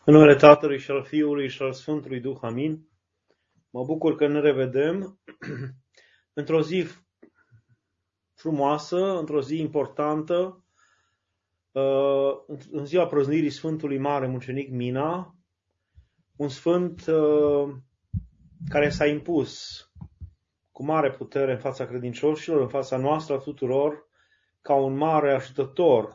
În numele Tatălui și al Fiului și al Sfântului Duh, amin. Mă bucur că ne revedem într-o zi frumoasă, într-o zi importantă, în ziua prăznirii Sfântului Mare Mucenic Mina, un sfânt care s-a impus cu mare putere în fața credincioșilor, în fața noastră a tuturor, ca un mare ajutător,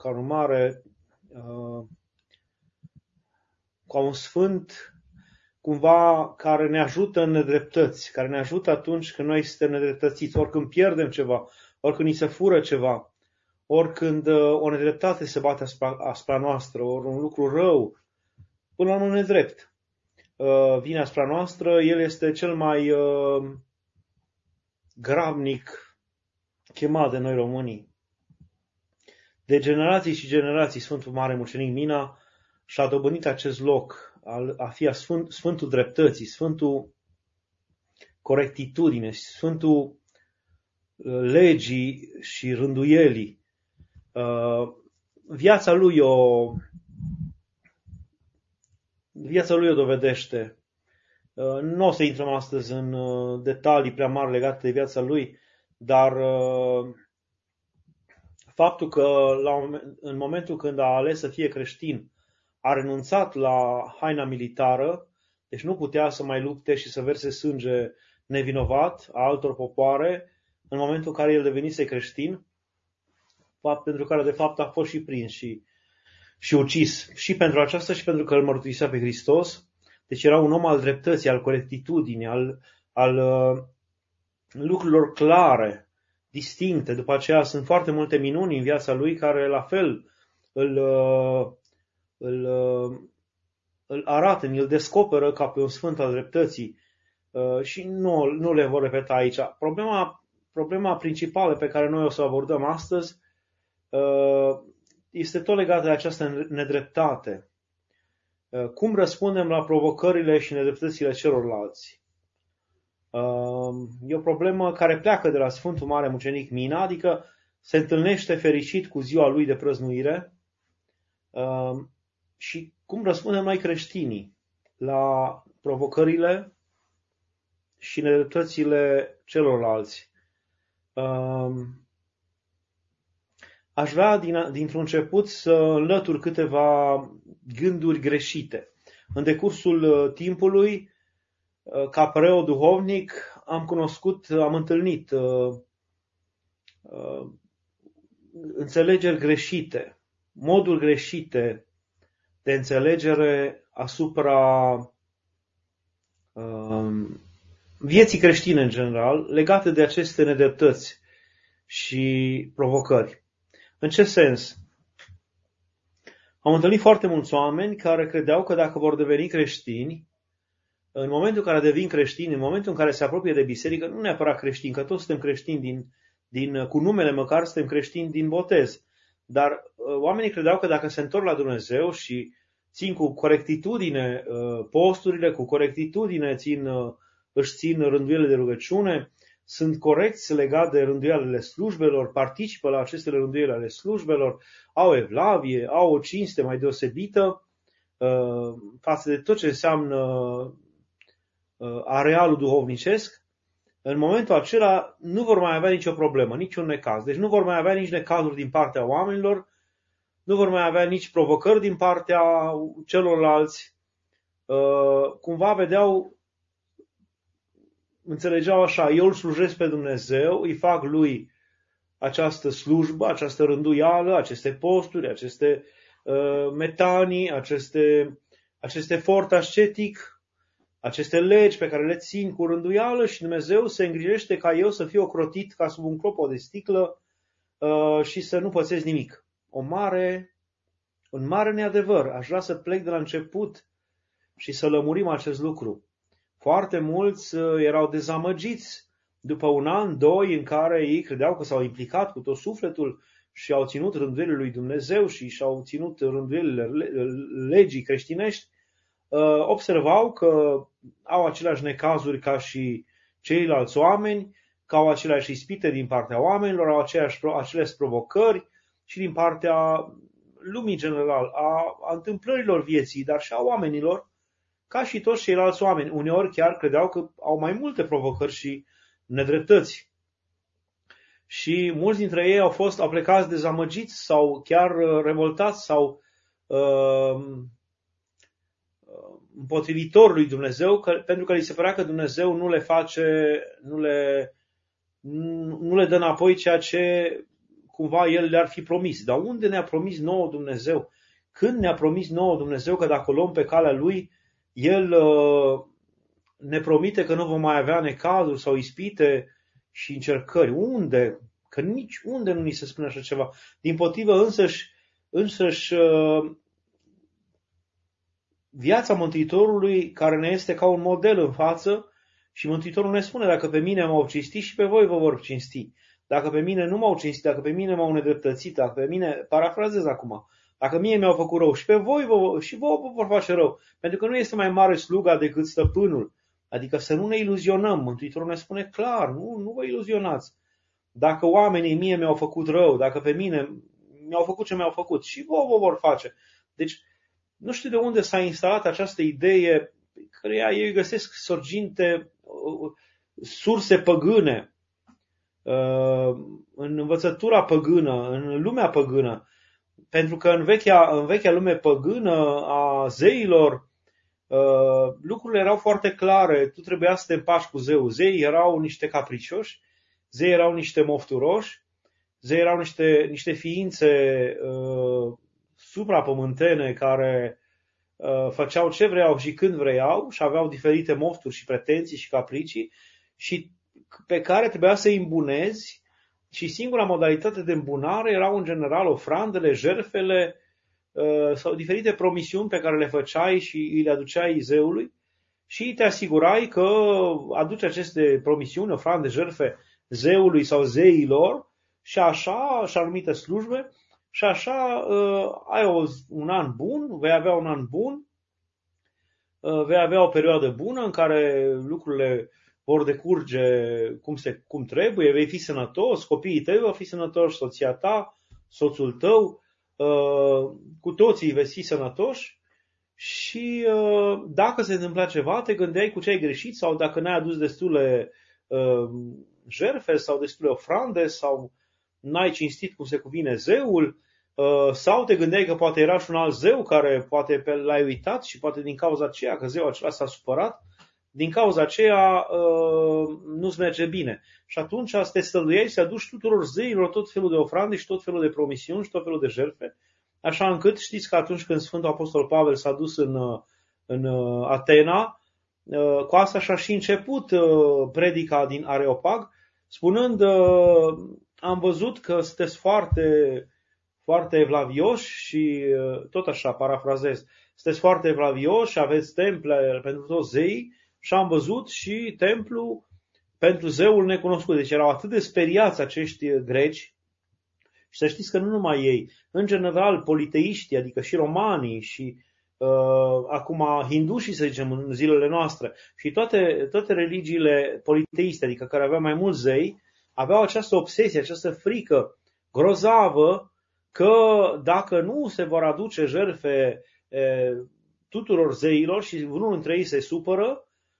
ca un sfânt cumva care ne ajută în nedreptăți, care ne ajută atunci când noi suntem nedreptățiți, oricând pierdem ceva, oricând ni se fură ceva, oricând o nedreptate se bate asupra noastră, ori un lucru rău, până la un nedrept vine asupra noastră, el este cel mai grabnic chemat de noi românii. De generații și generații Sfântul Mare Mucenic Mina și-a dobândit acest loc a fi Sfântul Dreptății, Sfântul Corectitudine, Sfântul Legii și Rânduielii. Viața lui o dovedește. Nu o să intrăm astăzi în detalii prea mari legate de viața lui, dar faptul că în momentul când a ales să fie creștin, a renunțat la haina militară, deci nu putea să mai lupte și să verse sânge nevinovat a altor popoare, în momentul în care el devenise creștin, fapt pentru care de fapt a fost și prins și ucis, și pentru aceasta și pentru că îl mărturisea pe Hristos. Deci era un om al dreptății, al corectitudinii, al lucrurilor clare, distincte. După aceea sunt foarte multe minuni în viața lui care la fel îl arată, îl descoperă ca pe un sfânt al dreptății și nu le vor repeta aici. Problema principală pe care noi o să o abordăm astăzi este tot legată de această nedreptate. Cum răspundem la provocările și nedreptățile celorlalți? E o problemă care pleacă de la Sfântul Mare Mucenic Mina, adică se întâlnește fericit cu ziua lui de prăznuire. Și cum răspundem noi creștinii la provocările și nedreptățile celorlalți? Aș vrea dintr-un început să înlătur câteva gânduri greșite. În decursul timpului, ca preot duhovnic, am întâlnit înțelegeri greșite, moduri greșite de înțelegere asupra vieții creștine în general, legate de aceste nedreptăți și provocări. În ce sens? Am întâlnit foarte mulți oameni care credeau că dacă vor deveni creștini, în momentul în care devin creștini, în momentul în care se apropie de biserică, nu neapărat creștini, că toți suntem creștini cu numele măcar suntem creștini din botez, dar oamenii credeau că dacă se întorc la Dumnezeu și țin cu corectitudine posturile, cu corectitudine își țin rânduielile de rugăciune, sunt corecți legat de rânduielile slujbelor, participă la aceste rânduiele ale slujbelor, au evlavie, au o cinste mai deosebită față de tot ce înseamnă arealul duhovnicesc, în momentul acela nu vor mai avea nicio problemă, niciun necaz. Deci nu vor mai avea nici necazuri din partea oamenilor, nu vor mai avea nici provocări din partea celorlalți. Cumva înțelegeau așa, eu îl slujesc pe Dumnezeu, îi fac lui această slujbă, această rânduială, aceste posturi, aceste metanii, acest efort ascetic, aceste legi pe care le țin cu rânduială și Dumnezeu se îngrijește ca eu să fiu ocrotit ca sub un clopot de sticlă și să nu pățesc nimic. Un mare neadevăr. Aș vrea să plec de la început și să lămurim acest lucru. Foarte mulți erau dezamăgiți după un an, doi, în care ei credeau că s-au implicat cu tot sufletul și au ținut rânduielile lui Dumnezeu și și-au ținut rânduielile legii creștinești, observau că au aceleași necazuri ca și ceilalți oameni, că au aceleași ispite din partea oamenilor, au aceleași provocări și din partea lumii general, a întâmplărilor vieții, dar și a oamenilor, ca și toți ceilalți oameni. Uneori chiar credeau că au mai multe provocări și nedreptăți. Și mulți dintre ei au plecat dezamăgiți sau chiar revoltați sau împotrivitor lui Dumnezeu, pentru că li se părea că Dumnezeu nu le face, nu le dă înapoi ceea ce cumva El le-ar fi promis. Dar unde ne-a promis nouă Dumnezeu? Când ne-a promis nouă Dumnezeu că dacă o luăm pe calea Lui, El ne promite că nu vom mai avea necazuri sau ispite și încercări? Unde? Că nici unde nu ni se spune așa ceva. Dimpotrivă, însăși viața Mântuitorului, care ne este ca un model în față, și Mântuitorul ne spune: dacă pe mine m-au cinstit, și pe voi vă vor cinsti. Dacă pe mine nu m-au cinstit, dacă pe mine m-au nedreptățit, dacă pe mine, parafrazez acum, dacă mie mi-au făcut rău, și pe voi vă vor face rău. Pentru că nu este mai mare sluga decât stăpânul. Adică să nu ne iluzionăm. Mântuitorul ne spune clar: nu vă iluzionați. Dacă oamenii mie mi-au făcut rău, dacă pe mine mi-au făcut ce mi-au făcut, și vă vor face. Deci, nu știu de unde s-a instalat această idee, căreia ei găsesc sorginte, surse păgâne, în învățătura păgână, în lumea păgână. Pentru că în vechea lume păgână a zeilor, lucrurile erau foarte clare. Tu trebuia să te împaci cu zeul. Zeii erau niște capricioși, zeii erau niște mofturoși, zeii erau niște ființe suprapământene care făceau ce vreau și când vreau și aveau diferite mofturi și pretenții și capricii și pe care trebuia să îi îmbunezi, și singura modalitate de îmbunare erau în general ofrandele, jertfele sau diferite promisiuni pe care le făceai și îi le aduceai zeului și te asigurai că aduci aceste promisiuni, ofrande, jertfe zeului sau zeilor și așa, și anumite slujbe, și așa ai un an bun, vei avea un an bun, vei avea o perioadă bună în care lucrurile vor decurge cum trebuie, vei fi sănătos, copiii tăi vor fi sănătoși, soția ta, soțul tău, cu toții veți fi sănătoși și dacă se întâmpla ceva, te gândeai cu ce ai greșit sau dacă n-ai adus destule jertfe sau destule ofrande sau n-ai cinstit cum se cuvine zeul, sau te gândeai că poate era și un alt zeu care poate l-ai uitat și poate din cauza aceea că zeul acela s-a supărat, din cauza aceea nu-ți merge bine. Și atunci te stăluiai să aduci tuturor zeilor tot felul de ofrande și tot felul de promisiuni și tot felul de jertfe, așa încât știți că atunci când Sfântul Apostol Pavel s-a dus în Atena, cu asta și-a și început predica din Areopag, spunând: am văzut că sunteți foarte, foarte evlavioși și tot așa, parafrazez, sunteți foarte evlavioși și aveți temple pentru toți zeii și am văzut și templu pentru zeul necunoscut. Deci erau atât de speriați acești greci. Și să știți că nu numai ei, în general politeiștii, adică și romanii și acum hindușii, să zicem, în zilele noastre, și toate religiile politeiste, adică care aveau mai mulți zei, aveau această obsesie, această frică grozavă că dacă nu se vor aduce jertfe tuturor zeilor și unul dintre ei se supără,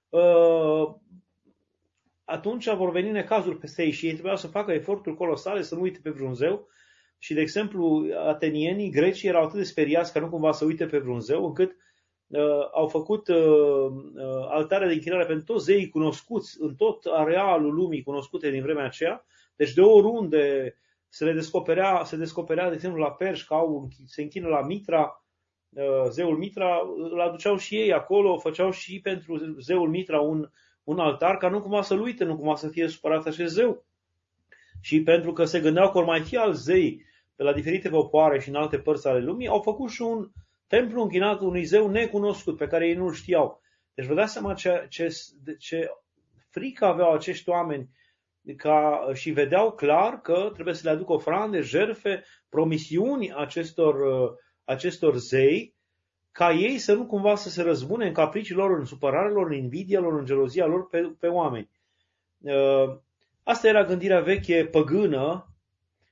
atunci vor veni necazuri peste ei și ei trebuiau să facă eforturi colosale să nu uite pe vreun zeu. Și, de exemplu, atenienii, grecii, erau atât de speriați că nu cumva să uite pe vreun zeu, încât au făcut altare de închinare pentru toți zeii cunoscuți în tot arealul lumii cunoscute din vremea aceea. Deci de oriunde se descoperea, de exemplu, la perși, că se închină la Mitra, zeul Mitra, îl aduceau și ei acolo, făceau și pentru zeul Mitra un altar, ca nu cumva să-l uite, nu cumva să fie supărat acest zeu. Și pentru că se gândeau că or mai fi alți zei pe la diferite popoare și în alte părți ale lumii, au făcut și un templu închinat unui zeu necunoscut, pe care ei nu-l știau. Deci vă dați seama ce frică aveau acești oameni și vedeau clar că trebuie să le aducă ofrande, jertfe, promisiuni acestor zei, ca ei să nu cumva să se răzbune în capricii lor, în supărarea lor, în invidia lor, în gelozia lor pe oameni. Asta era gândirea veche păgână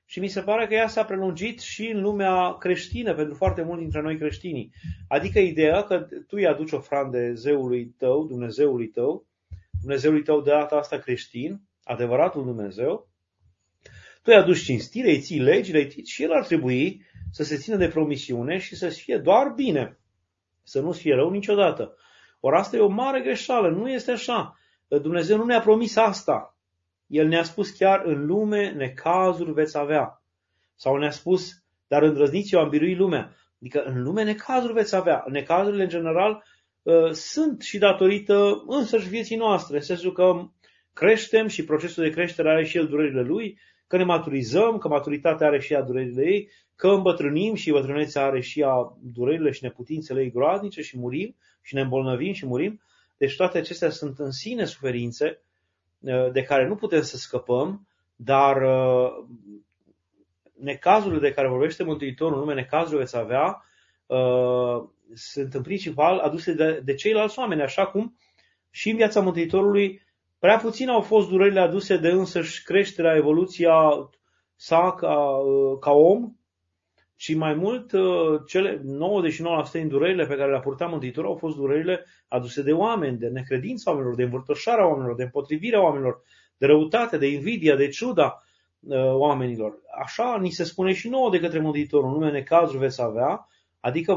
și mi se pare că ea s-a prelungit și în lumea creștină pentru foarte mulți dintre noi creștinii. Adică ideea că tu îi aduci ofrande zeului tău, Dumnezeului tău de data asta creștin, adevăratul Dumnezeu, tu îi aduci cinstire, îi ții legile, și el ar trebui să se țină de promisiune și să fie doar bine, să nu fie rău niciodată. Ori asta e o mare greșeală, nu este așa. Dumnezeu nu ne-a promis asta. El ne-a spus chiar în lume necazuri veți avea. Sau ne-a spus, dar îndrăzniți, eu am biruit lumea. Adică în lume necazuri veți avea. Necazurile în general sunt și datorită însăși vieții noastre. În sensul că creștem și procesul de creștere are și el durerile lui, că ne maturizăm, că maturitatea are și ea durerile ei, că îmbătrânim și bătrânețea are și ea durerile și neputințele ei groaznice și murim și ne îmbolnăvim și murim. Deci toate acestea sunt în sine suferințe de care nu putem să scăpăm, dar necazurile de care vorbește Mântuitorul, în nume necazurile veți avea, sunt în principal aduse de ceilalți oameni, așa cum și în viața Mântuitorului prea puțin au fost durerile aduse de însăși creșterea, evoluția sa ca om, și mai mult, cele 99% din durerile pe care le-a purtat Mântuitorul au fost durerile aduse de oameni, de necredința oamenilor, de învârtoșarea oamenilor, de împotrivirea oamenilor, de răutate, de invidia, de ciuda oamenilor. Așa ni se spune și nouă de către Mântuitorul, în nume necazuri veți avea, adică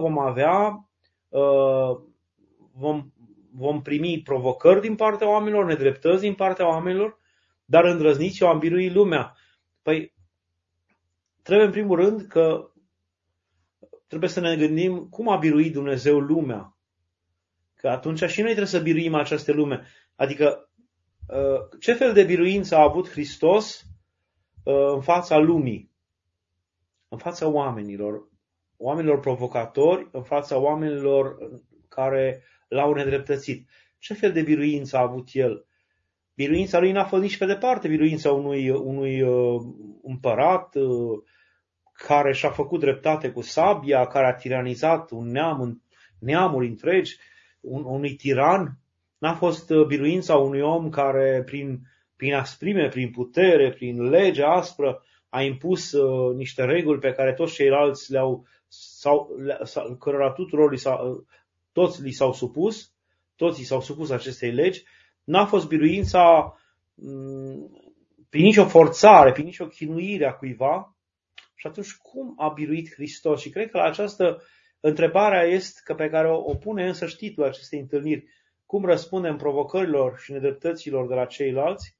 vom primi provocări din partea oamenilor, nedreptăți din partea oamenilor, dar îndrăzniți, eu am biruit lumea. Păi, trebuie în primul rând că trebuie să ne gândim cum a biruit Dumnezeu lumea. Că atunci și noi trebuie să biruim această lume. Adică ce fel de biruință a avut Hristos în fața lumii, în fața oamenilor provocatori, în fața oamenilor care l-au nedreptățit. Ce fel de biruință a avut el? Biruința lui n-a fost nici pe departe biruința unui împărat care și-a făcut dreptate cu sabia, care a tiranizat un neam, neamuri întregi, unui tiran. N-a fost biruința unui om care prin asprime, prin putere, prin lege aspră a impus niște reguli pe care toți ceilalți cărora tuturor toți li s-au supus, toți s-au supus acestei legi. N-a fost biruința prin nicio forțare, prin nicio chinuire a cuiva. Și atunci cum a biruit Hristos? Și cred că la această întrebare este pe care o pune însăși titlul acestei întâlniri. Cum răspundem provocărilor și nedreptăților de la ceilalți?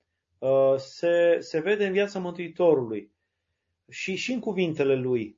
Se vede în viața Mântuitorului și în cuvintele lui.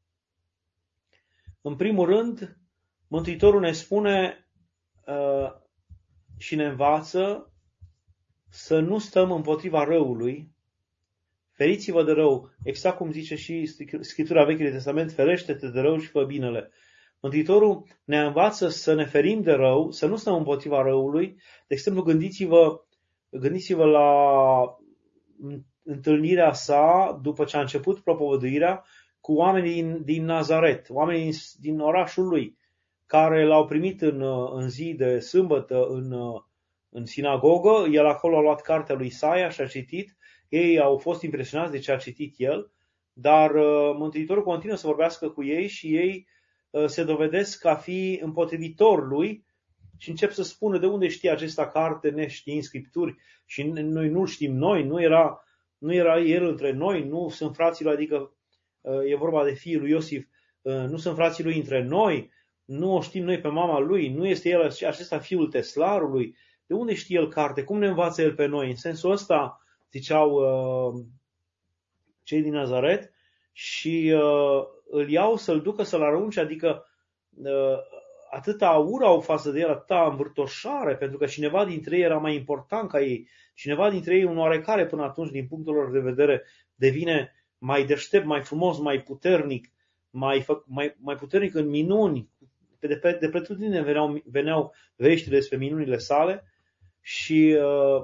În primul rând, Mântuitorul ne spune și ne învață să nu stăm împotriva răului. Feriți-vă de rău, exact cum zice și Scriptura Vechiului Testament, ferește-te de rău și fă binele. Mântuitorul ne învață să ne ferim de rău, să nu stăm împotriva răului. De exemplu, gândiți-vă la întâlnirea sa după ce a început propovăduirea cu oamenii din Nazaret, oamenii din orașul lui, care l-au primit în zi de sâmbătă în sinagogă. El acolo a luat cartea lui Isaia și a citit. Ei au fost impresionați de ce a citit el, dar Mântuitorul continuă să vorbească cu ei și ei se dovedesc a fi împotrivitor lui și încep să spună de unde știe acesta carte neștiind Scripturi și noi nu știm noi, nu era el între noi, nu sunt frații lui, adică e vorba de fiul lui Iosif, nu sunt frații lui între noi, nu o știm noi pe mama lui, nu este el acesta fiul teslarului, de unde știe el carte, cum ne învață el pe noi? În sensul ăsta ziceau cei din Nazaret și îl iau să-l ducă să-l arunce, adică atâta ură au față de el, atâta învârtoșare, pentru că cineva dintre ei era mai important ca ei, cineva dintre ei un oarecare până atunci din punctul lor de vedere devine mai deștept, mai frumos, mai puternic, mai puternic în minuni, de pretutindeni veneau veștile despre minunile sale și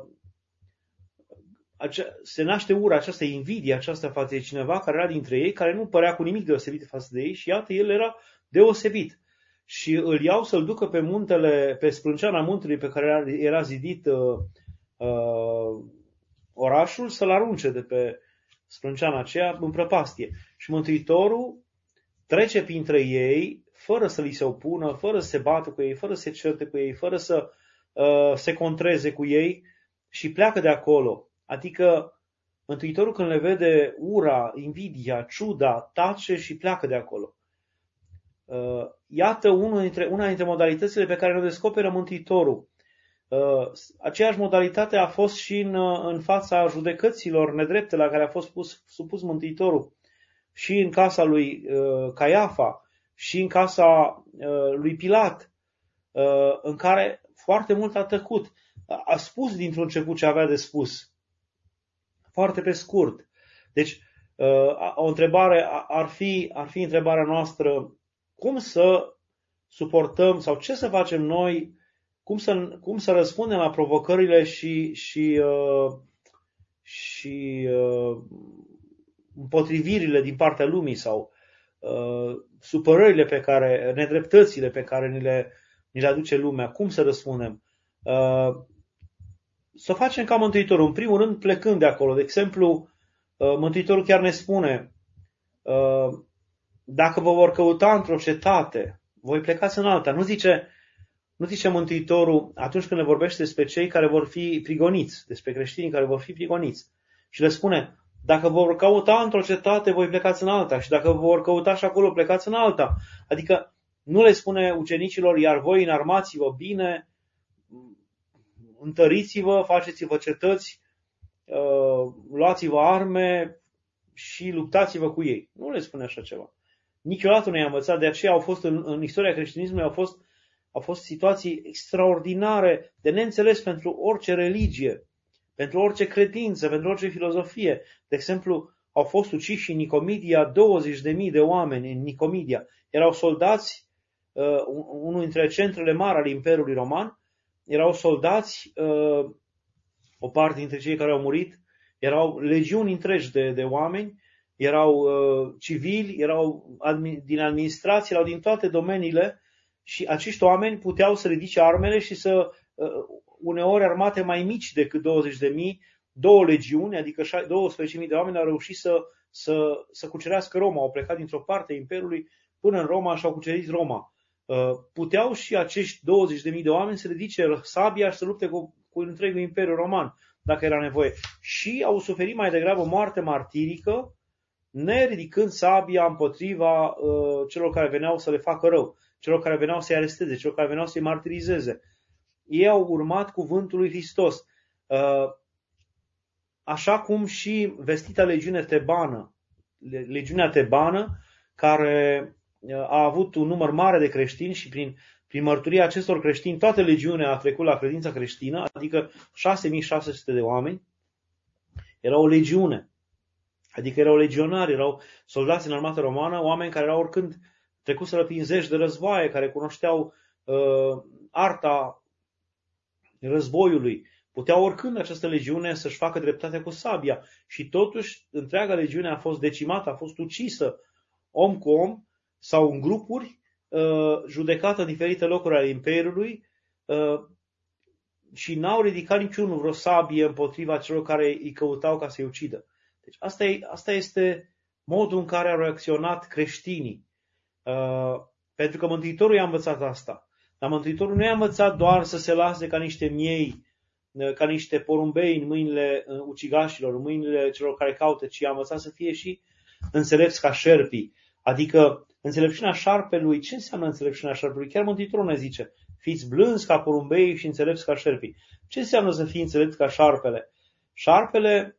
se naște ura, această invidie, aceasta față de cineva care era dintre ei, care nu părea cu nimic deosebit față de ei și iată, el era deosebit. Și îl iau să-l ducă pe sprânceana muntelui pe care era zidit orașul, să-l arunce sprânceana aceea, în prăpastie. Și Mântuitorul trece printre ei, fără să li se opună, fără să se bată cu ei, fără să se certe cu ei, fără să se contreze cu ei și pleacă de acolo. Adică Mântuitorul când le vede ura, invidia, ciuda, tace și pleacă de acolo. Iată una dintre modalitățile pe care le descoperă Mântuitorul. Aceeași modalitate a fost și în fața judecăților nedrepte la care a fost supus Mântuitorul. Și în casa lui Caiafa, și în casa lui Pilat, în care foarte mult a tăcut. A spus dintr-un început ce avea de spus. Foarte pe scurt. Deci, o întrebare ar fi întrebarea noastră: cum să suportăm sau ce să facem noi, cum să răspundem la provocările și împotrivirile din partea lumii sau supărările nedreptățile pe care ni le aduce lumea, cum să răspundem? Să facem ca Mântuitorul, în primul rând plecând de acolo. De exemplu, Mântuitorul chiar ne spune: dacă vă vor căuta într-o cetate, voi plecați în alta. Nu zice Mântuitorul atunci când ne vorbește despre cei care vor fi prigoniți, despre creștinii care vor fi prigoniți. Și le spune: dacă vă vor căuta într-o cetate, voi plecați în alta. Și dacă vă vor căuta și acolo, plecați în alta. Adică nu le spune ucenicilor: iar voi înarmați-vă bine, întăriți-vă, faceți-vă cetăți, luați-vă arme și luptați-vă cu ei. Nu le spune așa ceva. Niciodată nu i-a învățat. De aceea au fost în istoria creștinismului au fost situații extraordinare de neînțeles pentru orice religie, pentru orice credință, pentru orice filozofie. De exemplu, au fost uciși în Nicomedia 20.000 de oameni în Nicomedia. Erau soldați, unul dintre centrele mari ale Imperiului Roman, erau soldați, o parte dintre cei care au murit, erau legiuni întregi de oameni, erau civili, erau din administrație, erau din toate domeniile și acești oameni puteau să ridice armele și să, uneori armate mai mici decât 20.000, două legiuni, adică 12.000 de oameni au reușit să cucerească Roma, au plecat dintr-o parte a Imperiului până în Roma și au cucerit Roma. Puteau și acești 20.000 de oameni să ridice sabia și să lupte cu întregul Imperiu Roman, dacă era nevoie. Și au suferit mai degrabă moarte martirică, neridicând sabia împotriva celor care veneau să le facă rău, celor care veneau să-i aresteze, celor care veneau să-i martirizeze. Ei au urmat cuvântul lui Hristos. Așa cum și vestita legiunea tebană, care a avut un număr mare de creștini și prin mărturia acestor creștini, toată legiunea a trecut la credința creștină, adică 6.600 de oameni. Era o legiune, adică erau legionari, erau soldați în armata romană, oameni care erau oricând trecuseră prin zeci de războaie, care cunoșteau arta războiului. Puteau oricând această legiune să-și facă dreptate cu sabia și totuși întreaga legiune a fost decimată, a fost ucisă om cu om sau în grupuri, judecată în diferite locuri ale Imperiului și n-au ridicat niciunul vreo sabie împotriva celor care îi căutau ca să-i ucidă. Deci asta este modul în care au reacționat creștinii. Pentru că Mântuitorul i-a învățat asta. Dar Mântuitorul nu i-a învățat doar să se lase ca niște miei, ca niște porumbei în mâinile ucigașilor, în mâinile celor care caută, ci i-a învățat să fie și înțelepți ca șerpii. Adică înțelepciunea șarpelui. Ce înseamnă înțelepciunea șarpelui? Chiar Mântuitorul ne zice: fiți blânzi ca porumbei și înțelepți ca șerpii. Ce înseamnă să fii înțelept ca șarpele? Șarpele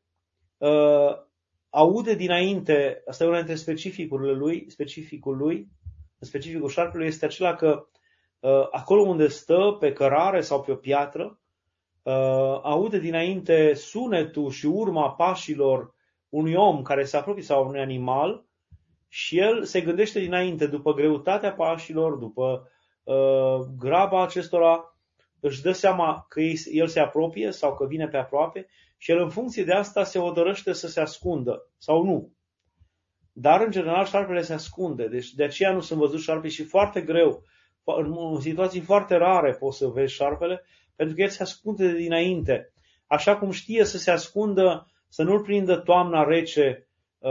aude dinainte, asta e una dintre specificul șarpelui este acela că acolo unde stă, pe cărare sau pe o piatră, aude dinainte sunetul și urma pașilor unui om care se apropie sau unui animal și el se gândește dinainte, după greutatea pașilor, după graba acestora, își dă seama că el se apropie sau că vine pe aproape și el în funcție de asta se hotărăște să se ascundă sau nu. Dar în general șarpele se ascunde, deci de aceea nu sunt văzut șarpe și foarte greu, în situații foarte rare poți să vezi șarpele, pentru că el se ascunde de dinainte. Așa cum știe să se ascundă să nu-l prindă toamna rece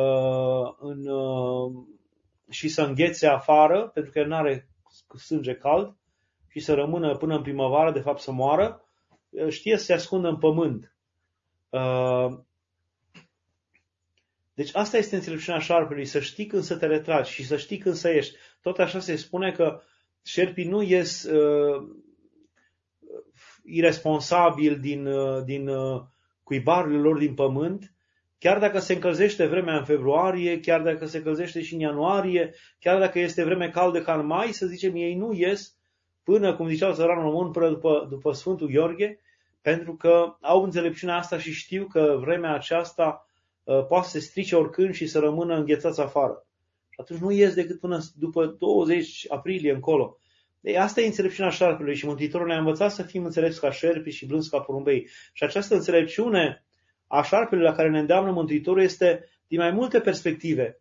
și să înghețe afară, pentru că el nu are sânge cald, și să rămână până în primăvară, de fapt să moară. Știe să se ascundă în pământ. Deci asta este înțelepciunea șarpelui, să știi când să te retragi și să știi când să ieși. Tot așa se spune că șerpii nu ies irresponsabil din cuibarurile lor din pământ, chiar dacă se încălzește vremea în februarie, chiar dacă se încălzește și în ianuarie, chiar dacă este vreme caldă ca în mai, să zicem, ei nu ies până, cum ziceau țăranul român, până după Sfântul Gheorghe, pentru că au înțelepciunea asta și știu că vremea aceasta poate să se strice oricând și să rămână înghețați afară. Și atunci nu ies decât până după 20 aprilie încolo. Ei, asta e înțelepciunea șarpelui și Mântuitorul ne-a învățat să fim înțelepți ca șerpi și blânzi ca porumbei. Și această înțelepciune a șarpelui la care ne îndeamnă Mântuitorul este din mai multe perspective.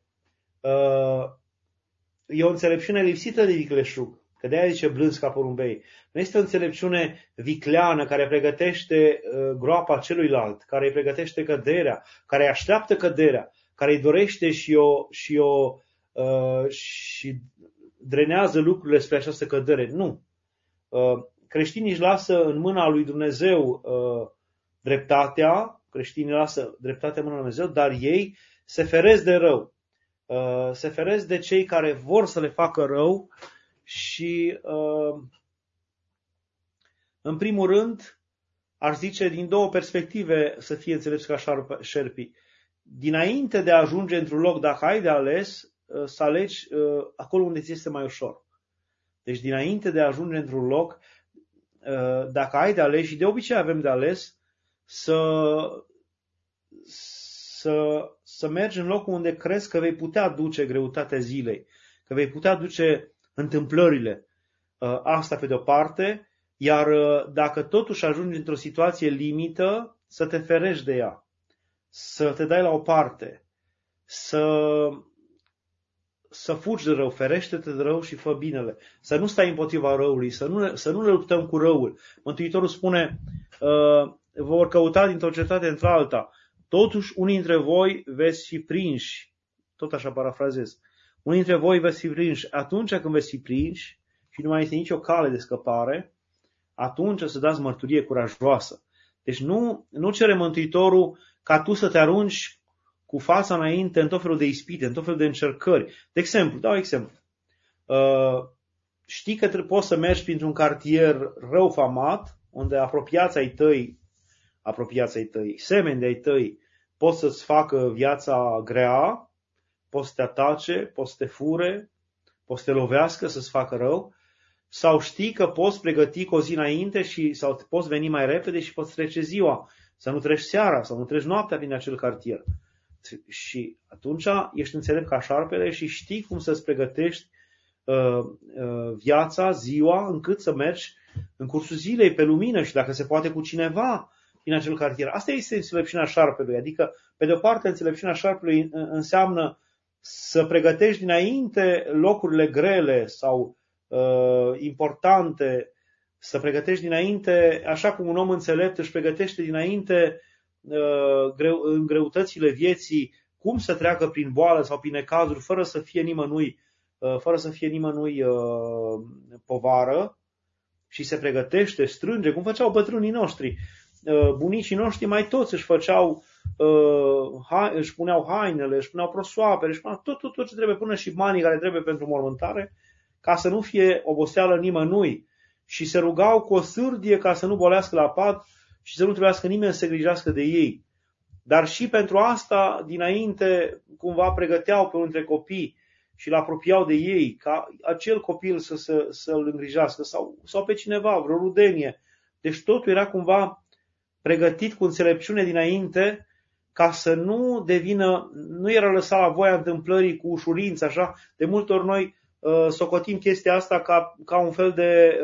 E o înțelepciune lipsită de vicleșug, că de-aia zice blânzi ca porumbei. Nu este o înțelepciune vicleană care pregătește groapa celuilalt, care îi pregătește căderea, care îi așteaptă căderea, care îi dorește și drenează lucrurile spre această cădere. Nu. Creștinii își lasă în mâna lui Dumnezeu dreptatea, creștinii lasă dreptatea în mâna lui Dumnezeu, dar ei se feresc de rău. Se feresc de cei care vor să le facă rău și, în primul rând, aș zice din două perspective să fie înțelepți ca șerpii. Dinainte de a ajunge într-un loc, dacă ai de ales, să alegi acolo unde ți este mai ușor. Deci dinainte de a ajunge într-un loc, dacă ai de ales, și de obicei avem de ales, să mergi în locul unde crezi că vei putea duce greutatea zilei, că vei putea duce întâmplările. Asta pe de-o parte, iar dacă totuși ajungi într-o situație limită, să te ferești de ea, să te dai la o parte, să fugi de rău, ferește-te de rău și fă binele, să nu stai împotriva răului, să nu ne luptăm cu răul. Mântuitorul spune, vor căuta dintr-o cetate într-alta, totuși unii dintre voi veți fi prinși, tot așa parafrazez, unii dintre voi veți fi prinși atunci când veți fi prinși și nu mai este nicio cale de scăpare, atunci să dați mărturie curajoasă. Deci nu cere Mântuitorul ca tu să te arunci cu fața înainte în tot felul de ispite, în tot felul de încercări. De exemplu, dau exemplu. Știi că poți să mergi printr-un cartier rău famat, unde apropiații tăi, semeni de-ai tăi, pot să-ți facă viața grea, pot să te atace, pot să te fure, pot să te lovească, să-ți facă rău, sau știi că poți pregăti cu o zi înainte sau poți veni mai repede și poți trece ziua, să nu treci seara, sau nu treci noaptea prin acel cartier. Și atunci ești înțelept ca șarpele și știi cum să-ți pregătești viața, ziua, încât să mergi în cursul zilei pe lumină și dacă se poate cu cineva din acel cartier. Asta este înțelepciunea șarpelui. Adică, pe de o parte, înțelepciunea șarpelui înseamnă să pregătești dinainte locurile grele sau importante, să pregătești dinainte, așa cum un om înțelept își pregătește dinainte în greutățile vieții, cum să treacă prin boală sau prin necazuri, fără să fie nimănui povară, și se pregătește, strânge, cum făceau bătrânii noștri. Bunicii noștri mai toți își puneau hainele, își puneau prosoapele, își puneau tot ce trebuie, până și banii care trebuie pentru mormântare, ca să nu fie oboseală nimănui. Și se rugau cu o sârdie ca să nu bolească la pat și să nu trebuiască nimeni să se grijească de ei. Dar și pentru asta, dinainte, cumva pregăteau pe unul dintre copii și îl apropiau de ei, ca acel copil să-l îngrijească sau pe cineva, vreo rudenie. Deci totul era cumva pregătit cu înțelepciune dinainte, ca să nu era lăsat la voia întâmplării cu ușurință, așa. De multe ori noi socotim chestia asta ca un fel de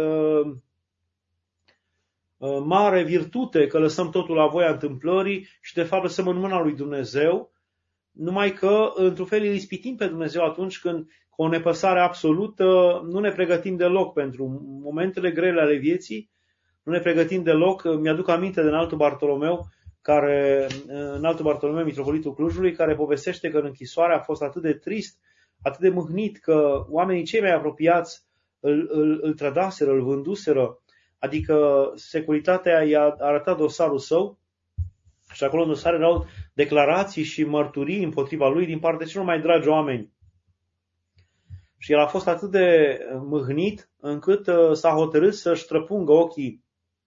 mare virtute, că lăsăm totul la voia întâmplării și de fapt lăsăm în mâna lui Dumnezeu, numai că într-un fel îl ispitim pe Dumnezeu atunci când, cu o nepăsare absolută, nu ne pregătim deloc pentru momentele grele ale vieții, nu ne pregătim deloc. Mi-aduc aminte de înaltul Bartolomeu care, înaltul Bartolomeu, mitropolitul Clujului, care povestește că în închisoare a fost atât de trist, atât de mâhnit, că oamenii cei mai apropiați îl trădaseră, îl vânduseră, adică securitatea i-a arătat dosarul său și acolo în dosar erau declarații și mărturii împotriva lui din partea celor mai dragi oameni. Și el a fost atât de mâhnit încât s-a hotărât să-și străpungă ochii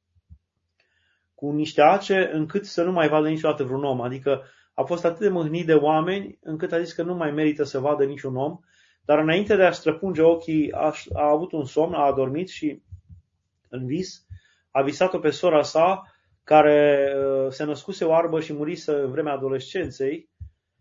cu niște ace încât să nu mai vadă niciodată vreun om. Adică a fost atât de mâhnit de oameni încât a zis că nu mai merită să vadă niciun om. Dar înainte de a străpunge ochii a avut un somn, a adormit și în vis a visat-o pe sora sa care se născuse oarbă și murise în vremea adolescenței.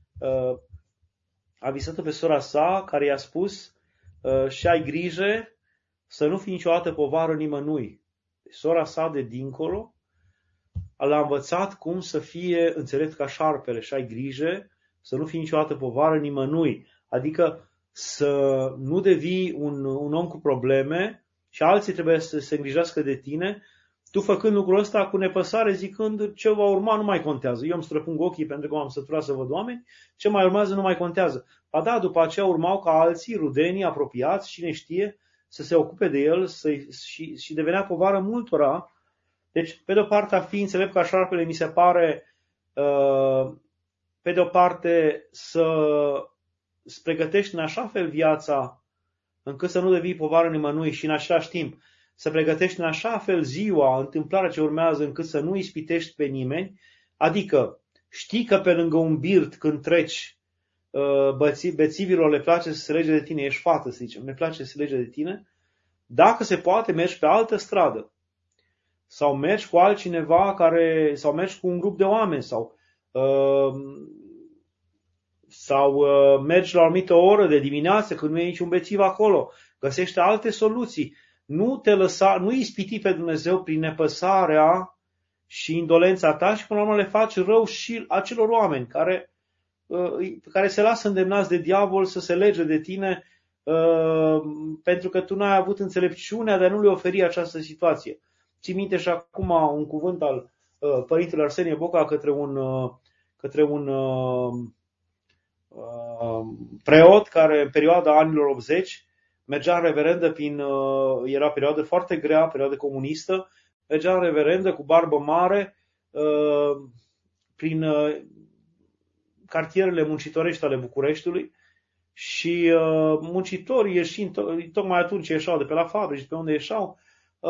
A visat-o pe sora sa care i-a spus și ai grijă să nu fii niciodată povară nimănui. Sora sa de dincolo l-a învățat cum să fie înțelept ca șarpele și ai grijă să nu fii niciodată povară nimănui. Adică să nu devii un om cu probleme și alții trebuie să se îngrijească de tine, tu făcând lucrul ăsta cu nepăsare, zicând ce va urma nu mai contează. Eu îmi străpung ochii pentru că m-am săturat să văd oameni, ce mai urmează nu mai contează. Ba da, după aceea urmau ca alții, rudenii, apropiați, cine știe, să se ocupe de el și devenea povară multora. Deci, pe de o parte, a fi înțelept ca șarpele mi se pare, pe de o parte, să-ți pregătești în așa fel viața încât să nu devii povară nimănui și în același timp să pregătești în așa fel ziua, întâmplarea ce urmează, încât să nu ispitești pe nimeni. Adică știi că pe lângă un birt când treci, bețivilor le place să se lege de tine, ești fată, să zicem, le place să se lege de tine. Dacă se poate, mergi pe altă stradă. Sau mergi cu altcineva sau mergi cu un grup de oameni sau mergi la o anumită oră de dimineață când nu e niciun bețiv acolo. Găsește alte soluții. Nu ispiti pe Dumnezeu prin nepăsarea și indolența ta și până la urmă le faci rău și acelor oameni care se lasă îndemnați de diavol să se lege de tine pentru că tu n-ai avut înțelepciunea de a nu le oferi această situație. Ții minte și acum un cuvânt al părintele Arsenie Boca către un preot care în perioada anilor 80 mergea în reverendă era perioadă foarte grea, perioadă comunistă, mergea în reverendă cu barbă mare prin cartierele muncitorești ale Bucureștiului și muncitorii ieșind, tocmai atunci ieșau de pe la fabrici, pe unde ieșau,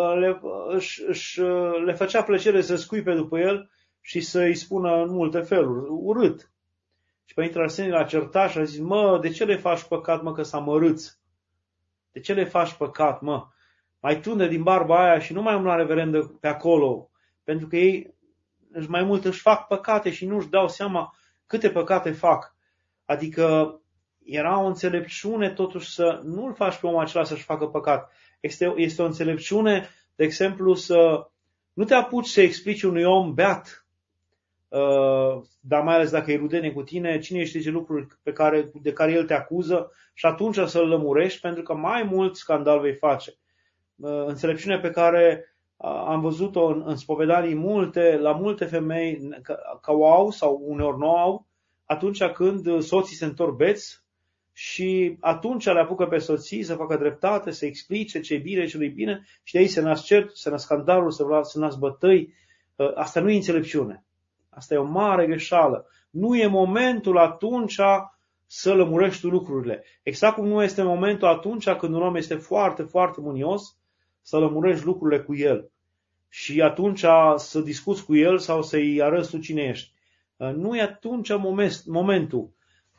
le făcea plăcere să scuipe după el și să-i spună în multe feluri, urât. Și Părintele Arsenie l-a certat și a zis, de ce le faci păcat, că s-a mărâți? De ce le faci păcat, Mai tunde din barba aia și nu mai umbla reverendă pe acolo, pentru că ei mai mult își fac păcate și nu își dau seama câte păcate fac. Adică era o înțelepciune totuși să nu-l faci pe omul acela să-și facă păcat. Este o înțelepciune, de exemplu, să nu te apuci să explici unui om beat, dar mai ales dacă e rudenie cu tine, cine știe lucruri de care el te acuză și atunci să-l lămurești, pentru că mai mult scandal vei face. Înțelepciune pe care am văzut-o în spovedanii la multe femei că o au sau uneori nu au, atunci când soții se întorc beți și atunci le apucă pe soții să facă dreptate, să explice ce e bine, ce nu-i bine și de aici se nasc certuri, se nasc scandaluri, se nasc bătăi. Asta nu e înțelepciune. Asta e o mare greșeală. Nu e momentul atunci să lămurești tu lucrurile. Exact cum nu este momentul atunci când un om este foarte, foarte mânios, să lămurești lucrurile cu el. Și atunci să discuți cu el sau să-i arăți tu cine ești. Nu e atunci momentul.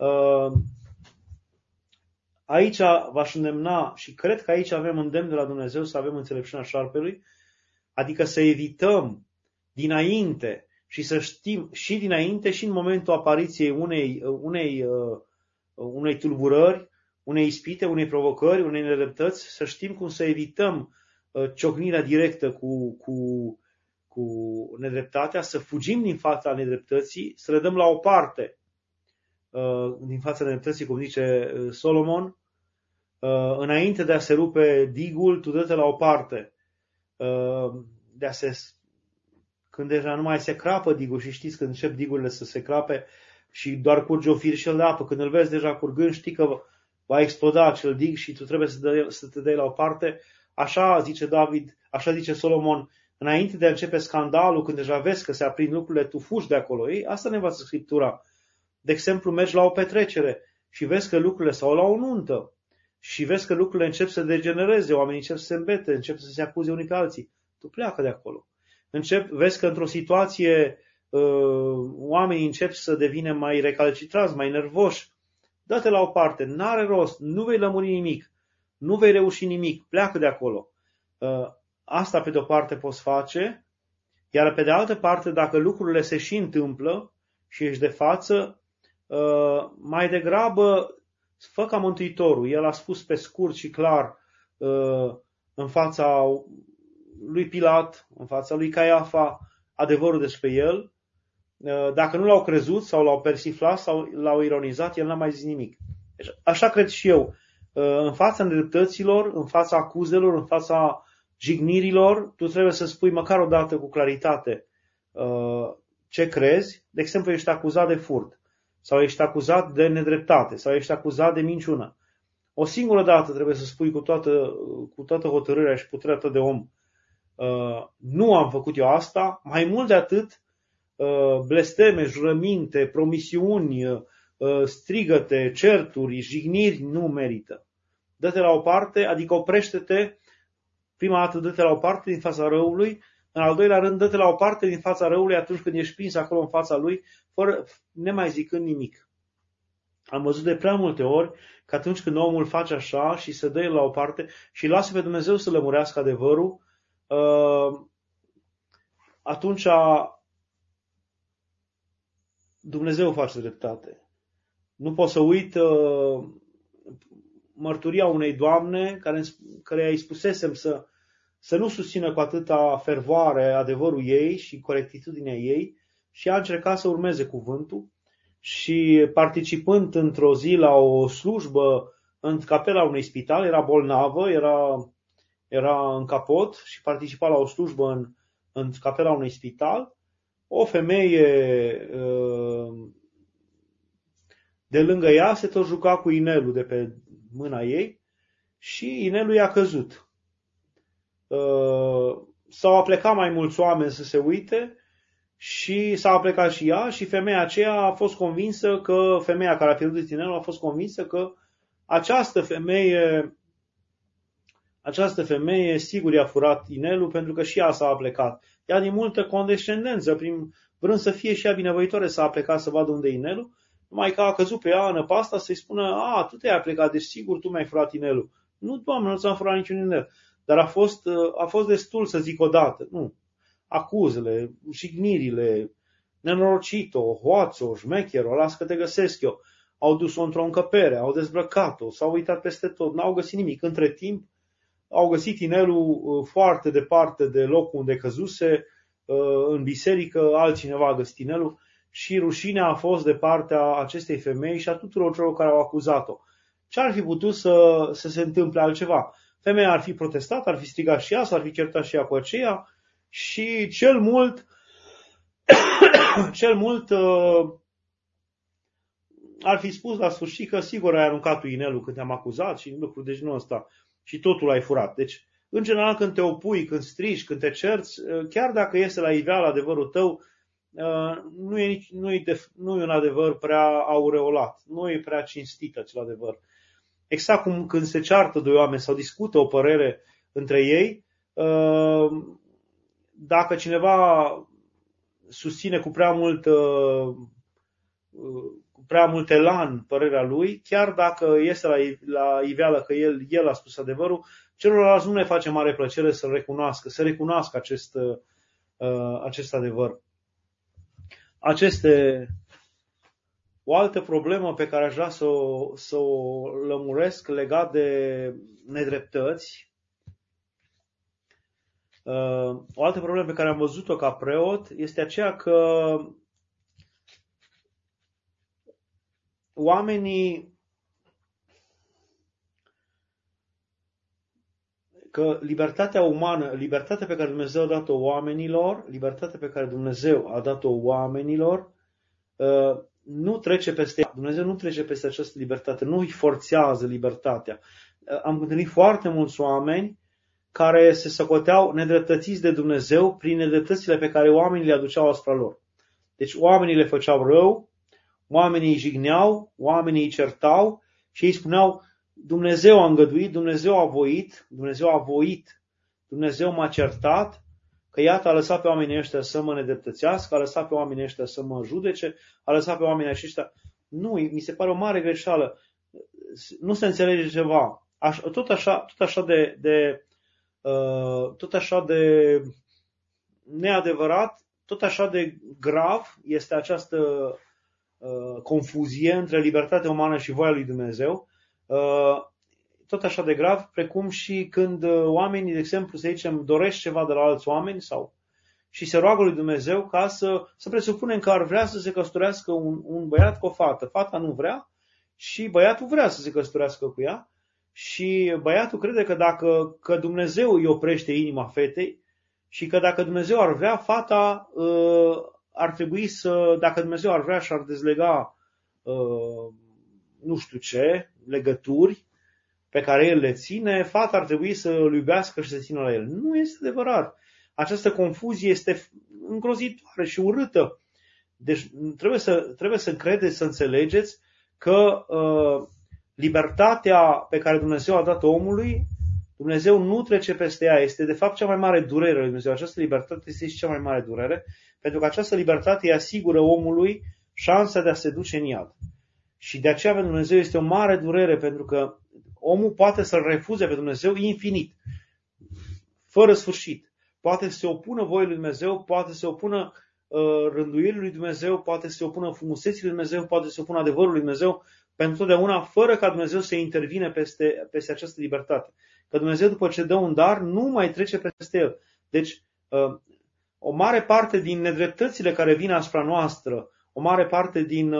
Aici v-aș îndemna și cred că aici avem îndemn de la Dumnezeu să avem înțelepciunea șarpelui, adică să evităm dinainte și să știm și dinainte și în momentul apariției unei tulburări, unei ispite, unei provocări, unei nedreptăți, să știm cum să evităm ciocnirea directă cu nedreptatea, să fugim din fața nedreptății, să le dăm la o parte din fața nedreptății, cum zice Solomon, înainte de a se rupe digul, tu dă-te la o parte, când deja nu mai se crapă digul și știți când încep digurile să se crape și doar curge o firșel de apă, când îl vezi deja curgând, știi că va exploda acel dig și tu trebuie să te dai la o parte. Așa zice David, așa zice Solomon, înainte de a începe scandalul, când deja vezi că se aprind lucrurile, tu fugi de acolo. Ei, asta ne învață Scriptura. De exemplu, mergi la o petrecere și vezi că lucrurile, sau la o nuntă, și vezi că lucrurile încep să degenereze, oamenii încep să se îmbete, încep să se acuze unii pe alții. Tu pleacă de acolo. Vezi că într-o situație oamenii încep să devină mai recalcitrați, mai nervoși. Dă-te la o parte, n-are rost, nu vei lămuri nimic, nu vei reuși nimic, pleacă de acolo. Asta pe de o parte poți face, iar pe de altă parte, dacă lucrurile se și întâmplă și ești de față, mai degrabă fă ca Mântuitorul. El a spus pe scurt și clar în fața lui Pilat, în fața lui Caiafa, adevărul despre el. Dacă nu l-au crezut sau l-au persiflat sau l-au ironizat, el n-a mai zis nimic. Deci, așa cred și eu. În fața nedreptăților, în fața acuzelor, în fața jignirilor, tu trebuie să spui măcar o dată cu claritate ce crezi. De exemplu, ești acuzat de furt sau ești acuzat de nedreptate sau ești acuzat de minciună. O singură dată trebuie să spui cu toată hotărârea și puterea ta de om: nu am făcut eu asta. Mai mult de atât, blesteme, jurăminte, promisiuni, strigăte, certuri, jigniri nu merită. Dă-te la o parte, adică oprește-te. Prima dată dă-te la o parte din fața răului, în al doilea rând dă-te la o parte din fața răului atunci când ești prins acolo în fața lui, fără nemai zicând nimic. Am văzut de prea multe ori că atunci când omul face așa și se dă la o parte și lasă pe Dumnezeu să lămurească adevărul, atunci Dumnezeu face dreptate. Nu pot să uit mărturia unei doamne care îi spusesem să nu susțină cu atâta fervoare adevărul ei și corectitudinea ei și a încercat să urmeze cuvântul și participând într-o zi la o slujbă în capela unui spital, era bolnavă, era în capot și participa la o slujbă în capela unui spital, o femeie de lângă ea se tot juca cu inelul de pe mâna ei și inelul i-a căzut. S-au aplecat mai mulți oameni să se uite și s-a aplecat și ea și femeia aceea a fost convinsă că, femeia care a pierdut inelul a fost convinsă că această femeie sigur i-a furat inelul pentru că și ea s-a aplecat. Ea din multă condescendență, vrând să fie și ea binevoitoare, s-a aplecat să vadă unde e inelul, numai că a căzut pe ea în pasta să-i spună: tu te-ai aplecat, deci sigur tu mi-ai furat inelul. Nu, Doamne, nu ți-am furat niciun inel. Dar a fost destul să zic odată. Nu. Acuzele, jignirile, nenorocito, hoațo, șmechero, las că te găsesc eu. Au dus-o într-o încăpere, au dezbrăcat-o, s-au uitat peste tot, n-au găsit nimic. Între timp, au găsit inelul foarte departe de locul unde căzuse, în biserică, altcineva a găsit inelul și rușinea a fost de partea acestei femei și a tuturor celor care au acuzat-o. Ce ar fi putut să se întâmple altceva? Femeia ar fi protestat, ar fi strigat și ea, s-ar fi certat și ea cu aceea și cel mult ar fi spus la sfârșit că sigur ai aruncat tu inelul când te-am acuzat și lucruri de genul ăsta și totul ai furat. Deci, în general, când te opui, când strigi, când te cerți, chiar dacă este la iveală adevărul tău, nu e un adevăr prea aureolat, nu e prea cinstit acel adevăr. Exact cum când se ceartă doi oameni sau discută o părere între ei, dacă cineva susține cu prea mult elan părerea lui, chiar dacă este la iveală că el a spus adevărul, celorlalți nu ne face mare plăcere să recunoască acest adevăr. O altă problemă pe care aș vrea să o lămuresc legat de nedreptăți. O altă problemă pe care am văzut-o ca preot este aceea că că libertatea umană, libertatea pe care Dumnezeu a dat-o oamenilor, libertatea pe care Dumnezeu a dat-o oamenilor, nu trece peste ea. Dumnezeu nu trece peste această libertate, nu îi forțează libertatea. Am întâlnit foarte mulți oameni care se socoteau nedreptățiți de Dumnezeu prin nedreptățile pe care oamenii le aduceau asupra lor. Deci oamenii le făceau rău, oamenii îi jigneau, oamenii îi certau și ei spuneau: Dumnezeu a îngăduit, Dumnezeu a voit, Dumnezeu m-a certat, că iată a lăsat pe oamenii ăștia să mă nedreptățească, a lăsat pe oamenii ăștia să mă judece, a lăsat pe oamenii aceștia. Nu, mi se pare o mare greșeală. Nu se înțelege ceva. Tot așa de neadevărat, tot așa de grav este această confuzie între libertatea umană și voia lui Dumnezeu. Tot așa de grav, precum și când oamenii, de exemplu, să zicem, doresc ceva de la alți oameni și se roagă lui Dumnezeu ca să presupunem că ar vrea să se căsătorească un băiat cu o fată. Fata nu vrea și băiatul vrea să se căsătorească cu ea și băiatul crede că Dumnezeu îi oprește inima fetei și că dacă Dumnezeu ar vrea, fata ar trebui dacă Dumnezeu ar vrea și ar dezlega nu știu ce, legături pe care el le ține, fata ar trebui să îl iubească și să țină la el. Nu este adevărat. Această confuzie este îngrozitoare și urâtă. Deci trebuie să credeți, să înțelegeți că libertatea pe care Dumnezeu a dat omului, Dumnezeu nu trece peste ea. Este de fapt cea mai mare durere lui Dumnezeu. Această libertate este și cea mai mare durere, pentru că această libertate îi asigură omului șansa de a se duce în iad. Și de aceea pentru Dumnezeu este o mare durere, pentru că omul poate să-L refuze pe Dumnezeu infinit, fără sfârșit. Poate să se opună voii lui Dumnezeu, poate să se opună rânduielii lui Dumnezeu, poate să se opună frumuseții lui Dumnezeu, poate să se opună adevărului lui Dumnezeu, pentru totdeauna, fără ca Dumnezeu să intervine peste această libertate. Că Dumnezeu, după ce dă un dar, nu mai trece peste el. Deci, o mare parte din nedreptățile care vin asupra noastră, o mare parte din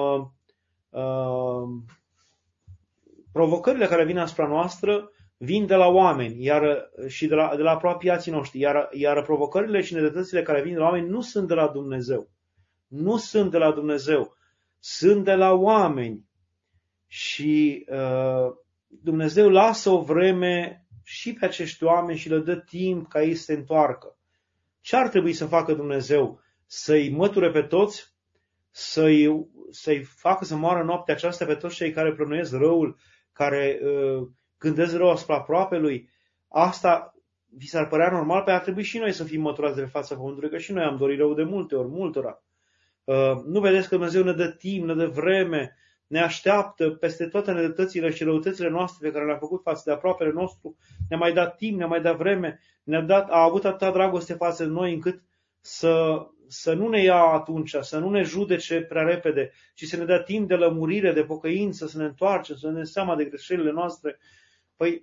provocările care vin asupra noastră vin de la oameni și de la apropiații noștri, iar provocările și nedreptățile care vin de la oameni nu sunt de la Dumnezeu. Nu sunt de la Dumnezeu, sunt de la oameni. Și Dumnezeu lasă o vreme și pe acești oameni și le dă timp ca ei să se întoarcă. Ce ar trebui să facă Dumnezeu? Să-i măture pe toți? Să-i facă să moară noaptea aceasta pe toți cei care plănuiesc răul, care gândesc rău asupra aproapelui? Asta vi s-ar părea normal? Pe ar trebui și noi să fim măturați de pe fața pământului, că și noi am dorit rău de multe ori, multora. Nu vedeți că Dumnezeu ne dă timp, ne dă vreme, ne așteaptă peste toate nedreptățile și răutățile noastre pe care le-a făcut față de aproapele nostru, ne-a mai dat timp, ne-a mai dat vreme, a avut atâta dragoste față de noi încât să nu ne ia atunci, să nu ne judece prea repede, ci să ne dea timp de lămurire, de pocăință, să ne întoarcem, să ne dăm seama de greșelile noastre. Păi,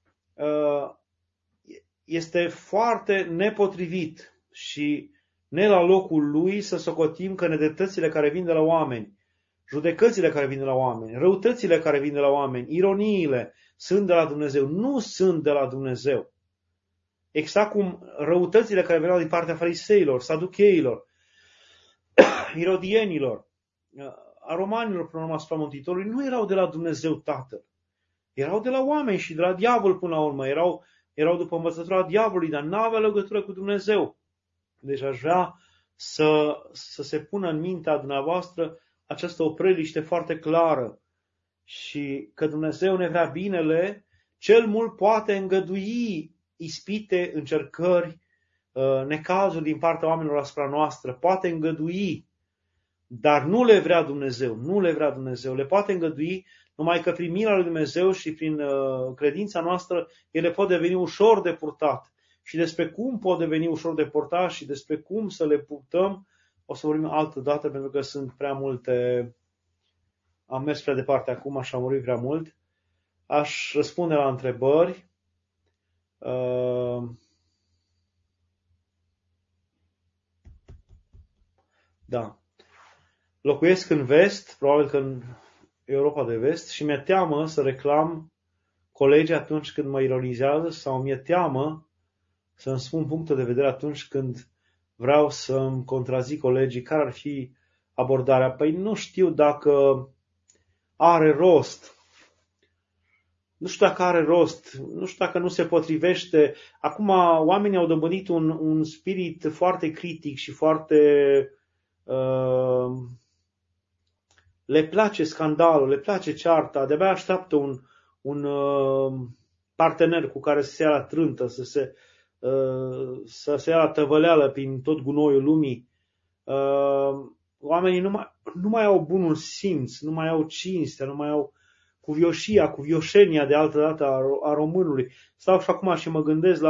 este foarte nepotrivit și ne la locul lui să socotim că nedreptățile care vin de la oameni, judecățile care vin de la oameni, răutățile care vin de la oameni, ironiile sunt de la Dumnezeu. Nu sunt de la Dumnezeu. Exact cum răutățile care veneau din partea fariseilor, saducheilor, irodienilor, a romanilor până la urmă asupra Mântuitorului, nu erau de la Dumnezeu Tatăl. Erau de la oameni și de la diavol până la urmă. Erau după învățătura diavolului, dar nu aveau legătură cu Dumnezeu. Deci aș vrea să se pună în mintea dumneavoastră această opreliște foarte clară și că Dumnezeu ne vrea binele, cel mult poate îngădui ispite, încercări, necazuri din partea oamenilor asupra noastră, poate îngădui, dar nu le vrea Dumnezeu, nu le vrea Dumnezeu, le poate îngădui numai că prin mila lui Dumnezeu și prin credința noastră ele pot deveni ușor de purtat. Și despre cum pot deveni ușor de purtat și despre cum să le purtăm, o să vorbim altă dată, pentru că sunt prea multe. Am mers prea departe acum, așa am vorbit prea mult. Aș răspunde la întrebări. Da. Locuiesc în vest, probabil că în Europa de vest, și mi-e teamă să reclam colegii atunci când mă ironizează sau mi-e teamă să-mi spun punctul de vedere atunci când vreau să-mi contrazic colegii care ar fi abordarea. Păi nu știu dacă are rost. Nu știu dacă are rost, nu știu dacă nu se potrivește. Acum oamenii au dobândit un spirit foarte critic și foarte... le place scandalul, le place cearta, de-abia așteaptă un partener cu care să se ia la trântă, să se ia la tăvăleală prin tot gunoiul lumii. Oamenii nu mai au bunul simț, nu mai au cinstea, nu mai au cuvioșenia de altă dată a românului. Stau și acum și mă gândesc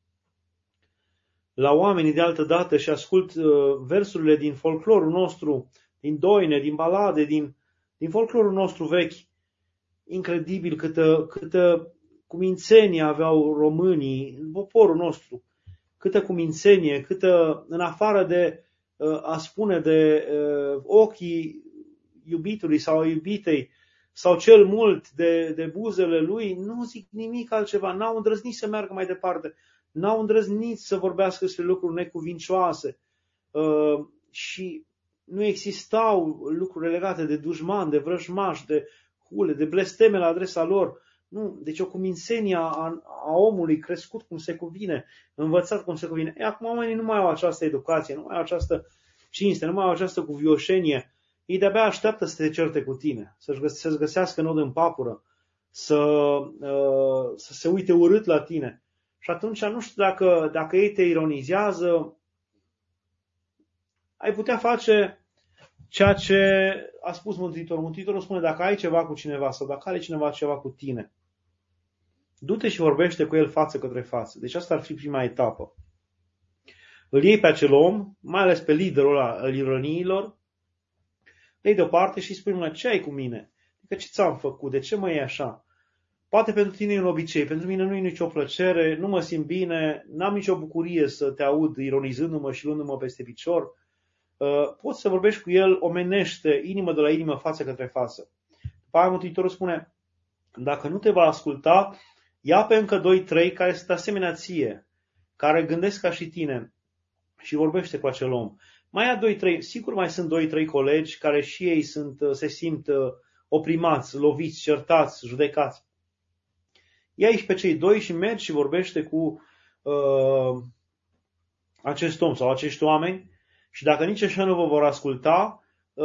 la oamenii de altă dată și ascult versurile din folclorul nostru, din doine, din balade, din folclorul nostru vechi. Incredibil câtă cumințenie aveau românii, poporul nostru. Câtă cumințenie, câtă, în afară de a spune de ochii iubitului sau a iubitei, sau cel mult de buzele lui, nu zic nimic altceva, n-au îndrăznit să meargă mai departe, n-au îndrăznit să vorbească despre lucruri necuvincioase și nu existau lucruri legate de dușman, de vrăjmași, de hule, de blesteme la adresa lor. Nu, deci o cumințenie a omului crescut cum se cuvine, învățat cum se cuvine. Acum oamenii nu mai au această educație, nu mai au această cinste, nu mai au această cuvioșenie. Ei de-abia așteaptă să te certe cu tine, să-și găsească nod în papură, să se uite urât la tine. Și atunci nu știu dacă ei te ironizează, ai putea face ceea ce a spus Mântuitorul. Mântuitorul spune, dacă ai ceva cu cineva sau dacă are cineva ceva cu tine, du-te și vorbește cu el față către față. Deci asta ar fi prima etapă. Îl iei pe acel om, mai ales pe liderul al ironiilor, îl iei deoparte și spui, mă, ce ai cu mine? Adică ce ți-am făcut? De ce mă iei așa? Poate pentru tine e un obicei, pentru mine nu e nicio plăcere, nu mă simt bine, n-am nicio bucurie să te aud ironizându-mă și luându-mă peste picior. Poți să vorbești cu el omenește, inimă de la inimă, față către față. După aia Mântuitorul spune, dacă nu te va asculta, ia pe încă 2-3 care sunt asemenea ție, care gândesc ca și tine și vorbește cu acel om. Mai ia 2-3, sigur mai sunt 2-3 colegi care și ei se simt oprimați, loviți, certați, judecați. Ia-i pe cei 2 și mergi și vorbește cu acest om sau acești oameni și dacă nici așa nu vă vor asculta,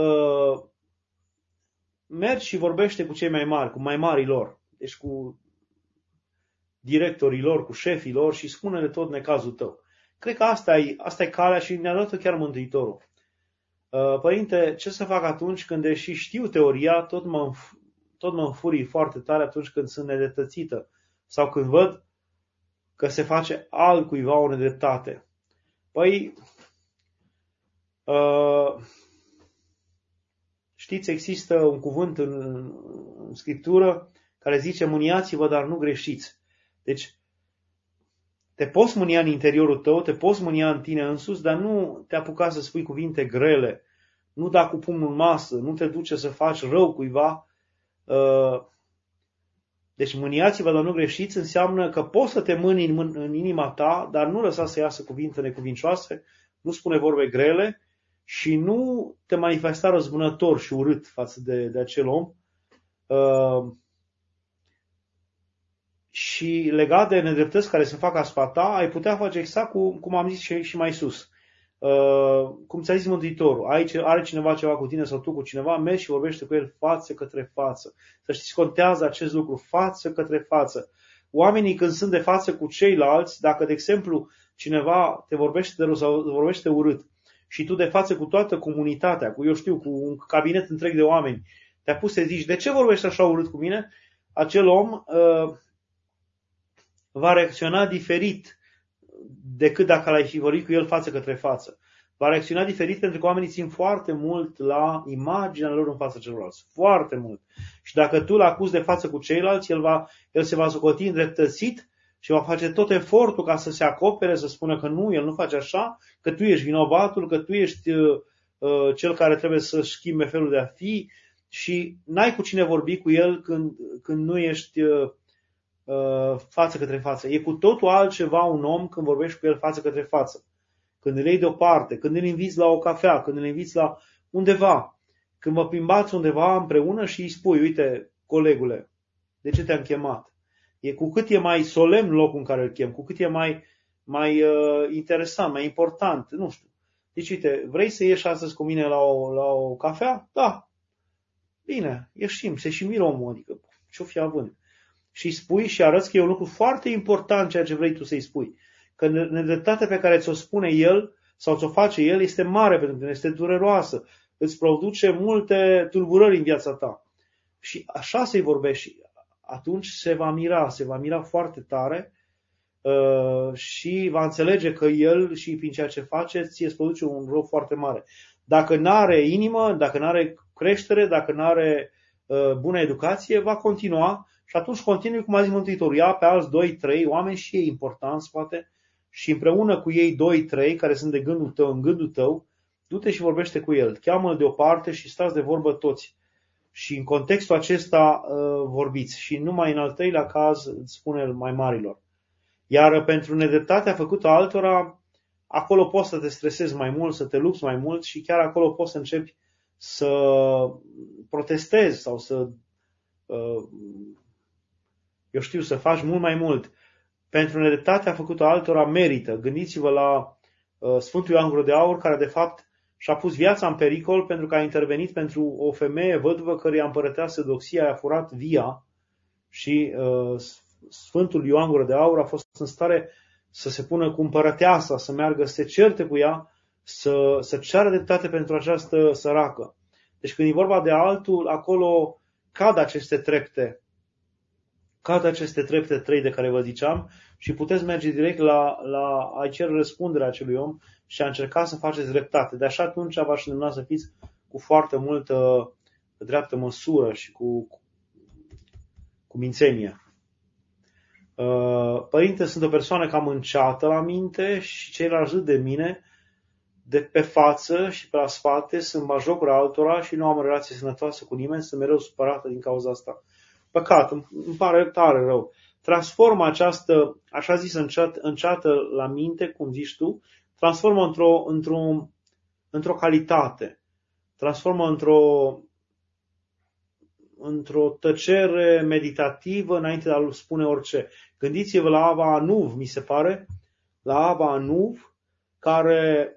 mergi și vorbește cu cei mai mari, cu mai marii lor, deci cu directorii lor, cu șefii lor și spune-le tot necazul tău. Cred că asta e calea și ne-a dat chiar Mântuitorul. Părinte, ce să fac atunci când, deși știu teoria, tot mă înfurii foarte tare atunci când sunt nedreptățită sau când văd că se face altcuiva o nedreptate? Păi, știți, există un cuvânt în Scriptură care zice, mâniați-vă, dar nu greșiți. Deci, te poți mânia în interiorul tău, te poți mânia în tine însuți, dar nu te apuca să spui cuvinte grele, nu da cu pumnul în masă, nu te duce să faci rău cuiva. Deci mâniați-vă, dar nu greșiți, înseamnă că poți să te mâni în inima ta, dar nu lăsa să iasă cuvinte necuvincioase, nu spune vorbe grele și nu te manifesta răzbunător și urât față de acel om. Și legat de nedreptăți care se fac asupra ta, ai putea face exact cum am zis și mai sus. Cum ți-a zis Mântuitorul, are cineva ceva cu tine sau tu cu cineva, mergi și vorbește cu el față către față. Să știți, contează acest lucru, față către față. Oamenii când sunt de față cu ceilalți, dacă, de exemplu, cineva te vorbește de rău sau vorbește urât și tu de față cu toată comunitatea, cu un cabinet întreg de oameni, te-a pus să zici, de ce vorbești așa urât cu mine? Acel om va reacționa diferit decât dacă l-ai fi vorbit cu el față către față. Va reacționa diferit pentru că oamenii țin foarte mult la imaginea lor în fața celorlalți. Foarte mult. Și dacă tu l-acuzi de față cu ceilalți, el se va socoti îndreptățit și va face tot efortul ca să se acopere, să spună că nu, el nu face așa, că tu ești vinovatul, că tu ești cel care trebuie să schimbe felul de a fi și n-ai cu cine vorbi cu el când nu ești față către față. E cu totul altceva un om când vorbești cu el față către față. Când îl iei deoparte, când îl inviți la o cafea, când îl inviți la undeva, când vă plimbați undeva împreună și îi spui, uite, colegule, de ce te-am chemat? Cu cât e mai solemn locul în care îl chem, cu cât e mai interesant, mai important, nu știu. Deci, uite, vrei să ieși astăzi cu mine la o cafea? Da. Bine, ieșim, se și miră omul, adică ce-o fi având. Și îi spui și arăți că e un lucru foarte important ceea ce vrei tu să-i spui. Că nedreptatea pe care ți-o spune el sau ți-o face el este mare pentru tine, este dureroasă, îți produce multe tulburări în viața ta. Și așa să-i vorbești. Atunci se va mira foarte tare și va înțelege că el și prin ceea ce face ție îți produce un rău foarte mare. Dacă nu are inimă, dacă nu are creștere, dacă nu are bună educație, va continua și atunci continui, cum a zis Mântuitorul, ia pe alți 2-3 oameni și ei importanți, poate, și împreună cu ei 2-3 care sunt de gândul tău în gândul tău, du-te și vorbește cu el, cheamă-l deoparte și stați de vorbă toți. Și în contextul acesta vorbiți. Și numai în al treilea caz spune mai marilor. Iar pentru nedreptatea făcută altora, acolo poți să te stresezi mai mult, să te lupți mai mult și chiar acolo poți să începi să protestezi sau să, eu știu, să faci mult mai mult. Pentru nedreptatea făcută altora merită. Gândiți-vă la Sfântul Ioan Gură de Aur, care de fapt și-a pus viața în pericol pentru că a intervenit pentru o femeie văduvă căreia împărăteasă Doxia i-a furat via și Sfântul Ioan Gură de Aur a fost în stare să se pună cu împărăteasa, să meargă, să se certe cu ea, să ceară dreptate pentru această săracă. Deci când e vorba de altul, acolo cad aceste trepte. Cad aceste trepte 3 de care vă ziceam și puteți merge direct la a-i cere răspunderea acelui om și a încerca să faceți dreptate. De așa atunci v-aș îndemna să fiți cu foarte multă dreaptă măsură și cu mințenie. Părinte, sunt o persoană cam înceată la minte și ceilalți râd de mine de pe față și pe la spate, sunt bajocuri altora și nu am o relație sănătoasă cu nimeni, sunt mereu supărată din cauza asta. Păcat, îmi pare tare rău. Transformă această, așa zis, înceată la minte, cum zici tu, transformă într-o calitate, transformă într-o tăcere meditativă înainte de a spune orice. Gândiți-vă la Ava Anuv, mi se pare, la Ava Anuv, care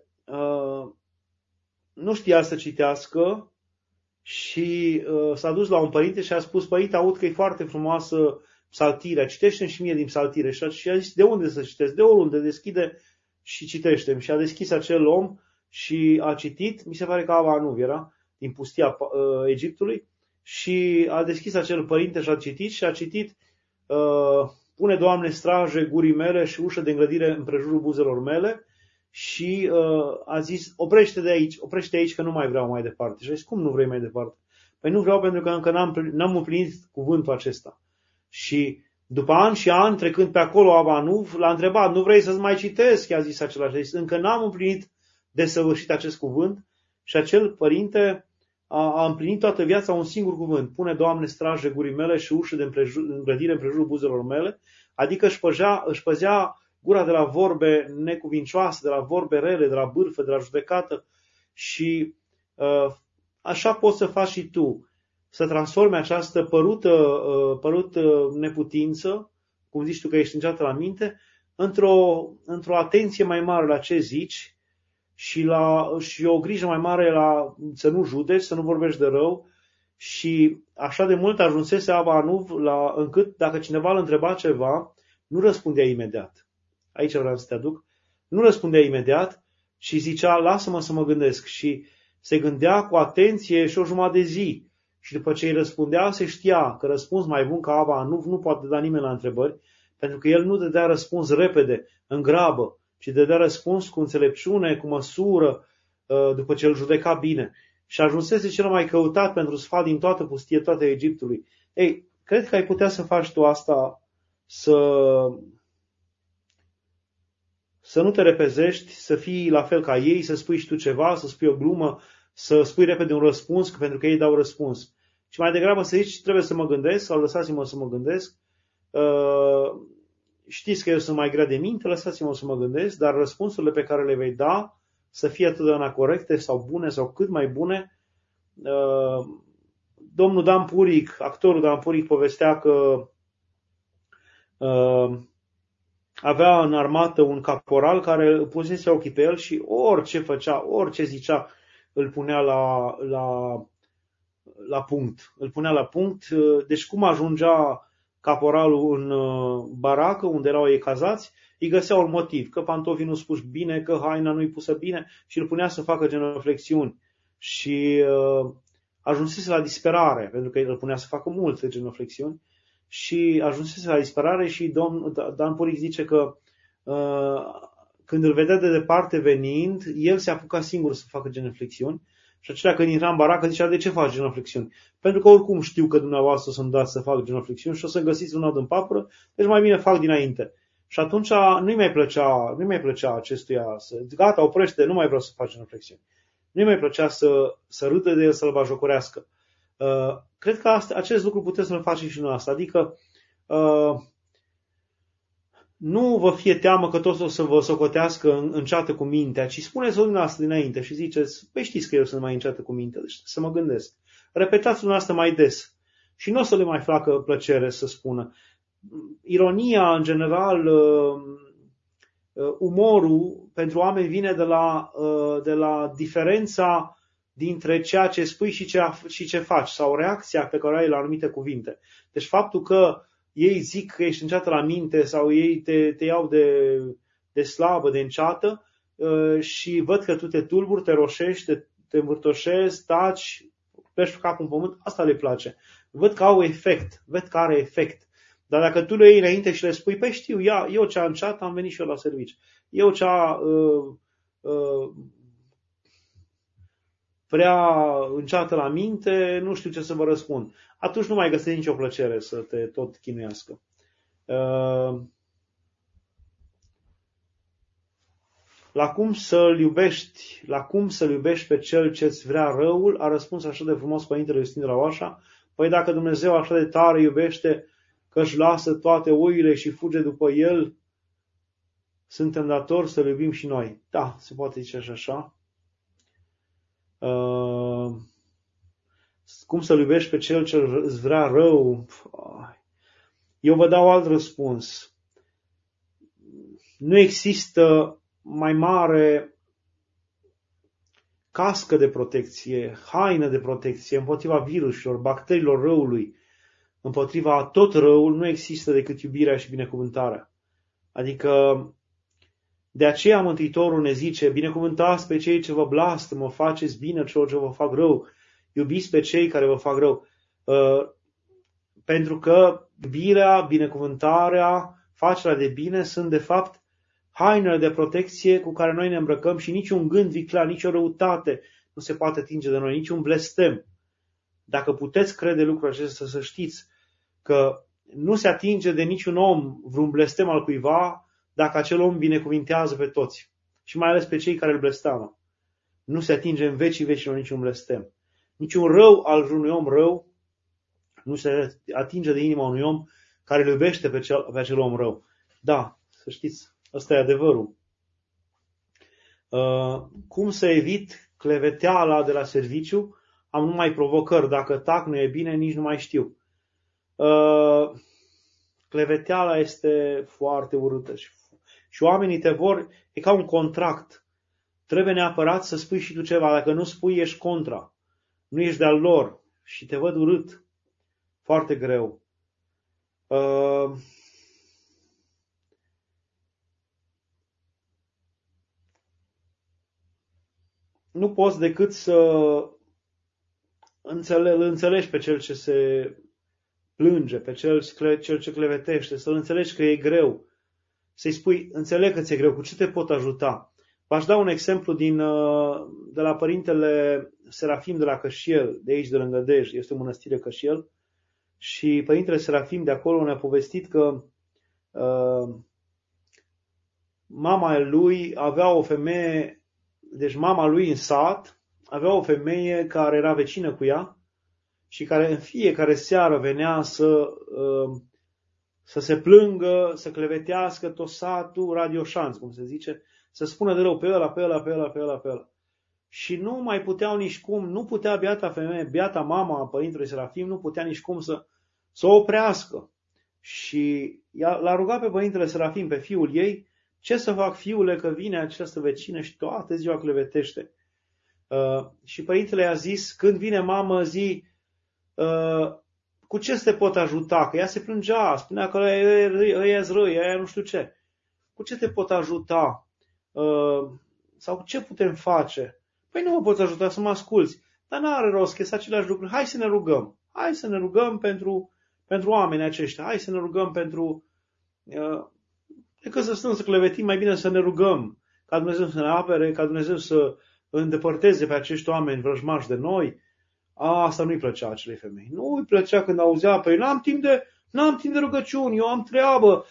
nu știa să citească și s-a dus la un părinte și a spus: părinte, aud că e foarte frumoasă psaltirea, citește-mi și mie din psaltire. Și a zis: de unde să citesc? De oriunde, deschide și citește-mi. Și a deschis acel om și a citit, mi se pare că Ava Anuv era, din pustia Egiptului, și a deschis acel părinte și a citit pune, Doamne, straje gurii mele și ușă de îngrădire împrejurul buzelor mele. Și a zis: oprește aici că nu mai vreau mai departe. Și a zis: cum nu vrei mai departe? Păi nu vreau pentru că încă n-am împlinit cuvântul acesta. Și după ani și ani, trecând pe acolo, Ava Anuv l-a întrebat: nu vrei să-ți mai citesc? I-a zis același. A zis: încă n-am împlinit desăvârșit acest cuvânt. Și acel părinte a împlinit toată viața un singur cuvânt: pune, Doamne, straje gurii mele și ușă de îngrădire împrejurul buzelor mele. Adică își păzea gura de la vorbe necuvincioase, de la vorbe rele, de la bârfă, de la judecată. Și așa poți să faci și tu, să transformi această părută neputință, cum zici tu că ești înceată la minte, într-o atenție mai mare la ce zici și o grijă mai mare la să nu judeci, să nu vorbești de rău. Și așa de mult ajunsese Ava Anuv încât dacă cineva îl întreba ceva, nu răspundea imediat. Aici vreau să te aduc. Nu răspundea imediat și zicea: lasă-mă să mă gândesc. Și se gândea cu atenție și o jumătate de zi. Și după ce îi răspundea, se știa că răspuns mai bun ca Ava Anuv nu poate da nimeni la întrebări, pentru că el nu dădea răspuns repede, în grabă, ci dădea răspuns cu înțelepciune, cu măsură, după ce îl judeca bine. Și ajunsese cel mai căutat pentru sfat din toată pustietatea Egiptului. Ei, cred că ai putea să faci tu asta, să nu te repezești, să fii la fel ca ei, să spui și tu ceva, să spui o glumă, să spui repede un răspuns, pentru că ei dau răspuns. Și mai degrabă să zici: trebuie să mă gândesc, sau lăsați-mă să mă gândesc, Știți că eu sunt mai grea de minte, lăsați-mă să mă gândesc, dar răspunsurile pe care le vei da să fie totdeauna corecte sau bune sau cât mai bune. Domnul Dan Puric, actorul Dan Puric, povestea că avea în armată un caporal care pusese ochii pe el și orice făcea, orice zicea, îl punea la punct. Îl punea la punct. Deci cum ajungea caporalul în baracă unde erau ei cazați, îi găsea un motiv, că pantofii nu spuși bine, că haina nu-i pusă bine și îl punea să facă genuflexiuni. Și ajunsese la disperare, pentru că îl punea să facă multe genuflexiuni și ajunsese la disperare și Dan Puric zice că când îl vedea de departe venind, el se apuca singur să facă genuflexiuni și acelea când intra în baracă zicea, de ce faci genuflexiuni? Pentru că oricum știu că dumneavoastră o să-mi dați să fac genuflexiuni și o să găsiți un nod în papră, deci mai bine fac dinainte. Și atunci nu-i mai plăcea acestuia gata, oprește, nu mai vreau să fac genuflexiuni. Nu-i mai plăcea să râdă de el, să-l bajocorească. Cred că acest lucru puteți să-l faceți și noi asta. Adică nu vă fie teamă că toți o să vă socotească înceată cu mintea, ci spuneți-o dumneavoastră dinainte și ziceți, păi știți că eu sunt mai înceată cu mintea, deci să mă gândesc. Repetați dumneavoastră mai des și nu o să le mai facă plăcere să spună. Ironia, în general, umorul pentru oameni vine de la diferența dintre ceea ce spui și ce faci sau reacția pe care o ai la anumite cuvinte. Deci faptul că ei zic că ești înceată la minte sau ei te iau de slabă, de înceată și văd că tu te tulburi, te roșești, te învârtoșezi, taci, pleci capul în pământ, asta le place. Văd că au efect, văd că are efect. Dar dacă tu le iei înainte și le spui, păi știu, eu ce-am înceat, am venit și eu la serviciu. Eu ce-a prea înceată la minte, nu știu ce să vă răspund. Atunci nu mai găsești nicio plăcere să te tot chinuiască. La cum să-l iubești pe cel ce-ți vrea răul, a răspuns așa de frumos Părintele Iustin de la Oașa. Păi dacă Dumnezeu așa de tare iubește că își lasă toate oile și fuge după el, suntem datori să-l iubim și noi. Da, se poate zice așa. Cum să-l iubești pe cel ce îți vrea rău? Eu vă dau alt răspuns. Nu există mai mare cască de protecție, haină de protecție împotriva virusilor, bacteriilor răului, împotriva tot răul, nu există decât iubirea și binecuvântarea. Adică de aceea Mântuitorul ne zice, binecuvântați pe cei ce vă blastămă, faceți bine celor ce vă fac rău, iubiți pe cei care vă fac rău. Pentru că iubirea, binecuvântarea, facerea de bine sunt de fapt hainele de protecție cu care noi ne îmbrăcăm și niciun gând viclean, nicio răutate nu se poate atinge de noi, niciun blestem. Dacă puteți crede lucrul acesta, să știți că nu se atinge de niciun om vreun blestem al cuiva dacă acel om binecuvintează pe toți și mai ales pe cei care îl blesteamă. Nu se atinge în vecii vecilor niciun blestem. Niciun rău al unui om rău nu se atinge de inima unui om care îl iubește pe acel om rău. Da, să știți, ăsta e adevărul. Cum să evit cleveteala de la serviciu? Am numai provocări. Dacă tac nu e bine, nici nu mai știu. Cleveteala este foarte urâtă și oamenii te vor, e ca un contract. Trebuie neapărat să spui și tu ceva. Dacă nu spui, ești contra. Nu ești de-al lor și te văd urât. Foarte greu. Nu poți decât să îl înțelegi pe cel ce se plânge, pe cel ce clevetește, să-l înțelegi că e greu. Să-i spui, înțeleg că ți-e greu, cu ce te pot ajuta? V-aș da un exemplu de la Părintele Serafim de la Cășiel, de aici de lângă Dej, este o mănăstire Cășiel, și Părintele Serafim de acolo ne-a povestit că mama lui avea o femeie, deci mama lui în sat avea o femeie care era vecină cu ea și care în fiecare seară venea să se plângă, să clevetească tot satul, radioșanț, cum se zice, să spună de rău pe ăla, pe ăla, pe ăla, pe ăla, pe ăla. Și nu mai puteau nici cum, nu putea biata femeie, biata mama a Părintelui Serafim, nu putea nici cum să o oprească. Și l-a rugat pe Părintele Serafim, pe fiul ei, ce să fac, fiule, că vine această vecină și toată ziua clevetește. Și Părintele i-a zis, când vine mamă, zi, cu ce te pot ajuta? Că ea se plângea, spunea că ăia-s răi, aia nu știu ce. Cu ce te pot ajuta? Sau ce putem face? Păi nu mă poți ajuta, să mă asculți. Dar n-are rost, că sunt aceleași lucruri. Hai să ne rugăm. Hai să ne rugăm pentru oamenii aceștia. Hai să ne rugăm pentru... decât să stăm să clevetim, mai bine să ne rugăm. Ca Dumnezeu să ne apere, ca Dumnezeu să îndepărteze pe acești oameni vrăjmași de noi. Asta nu-i plăcea acelei femei. Nu îi plăcea când auzea, păi n-am timp de rugăciuni, eu am treabă.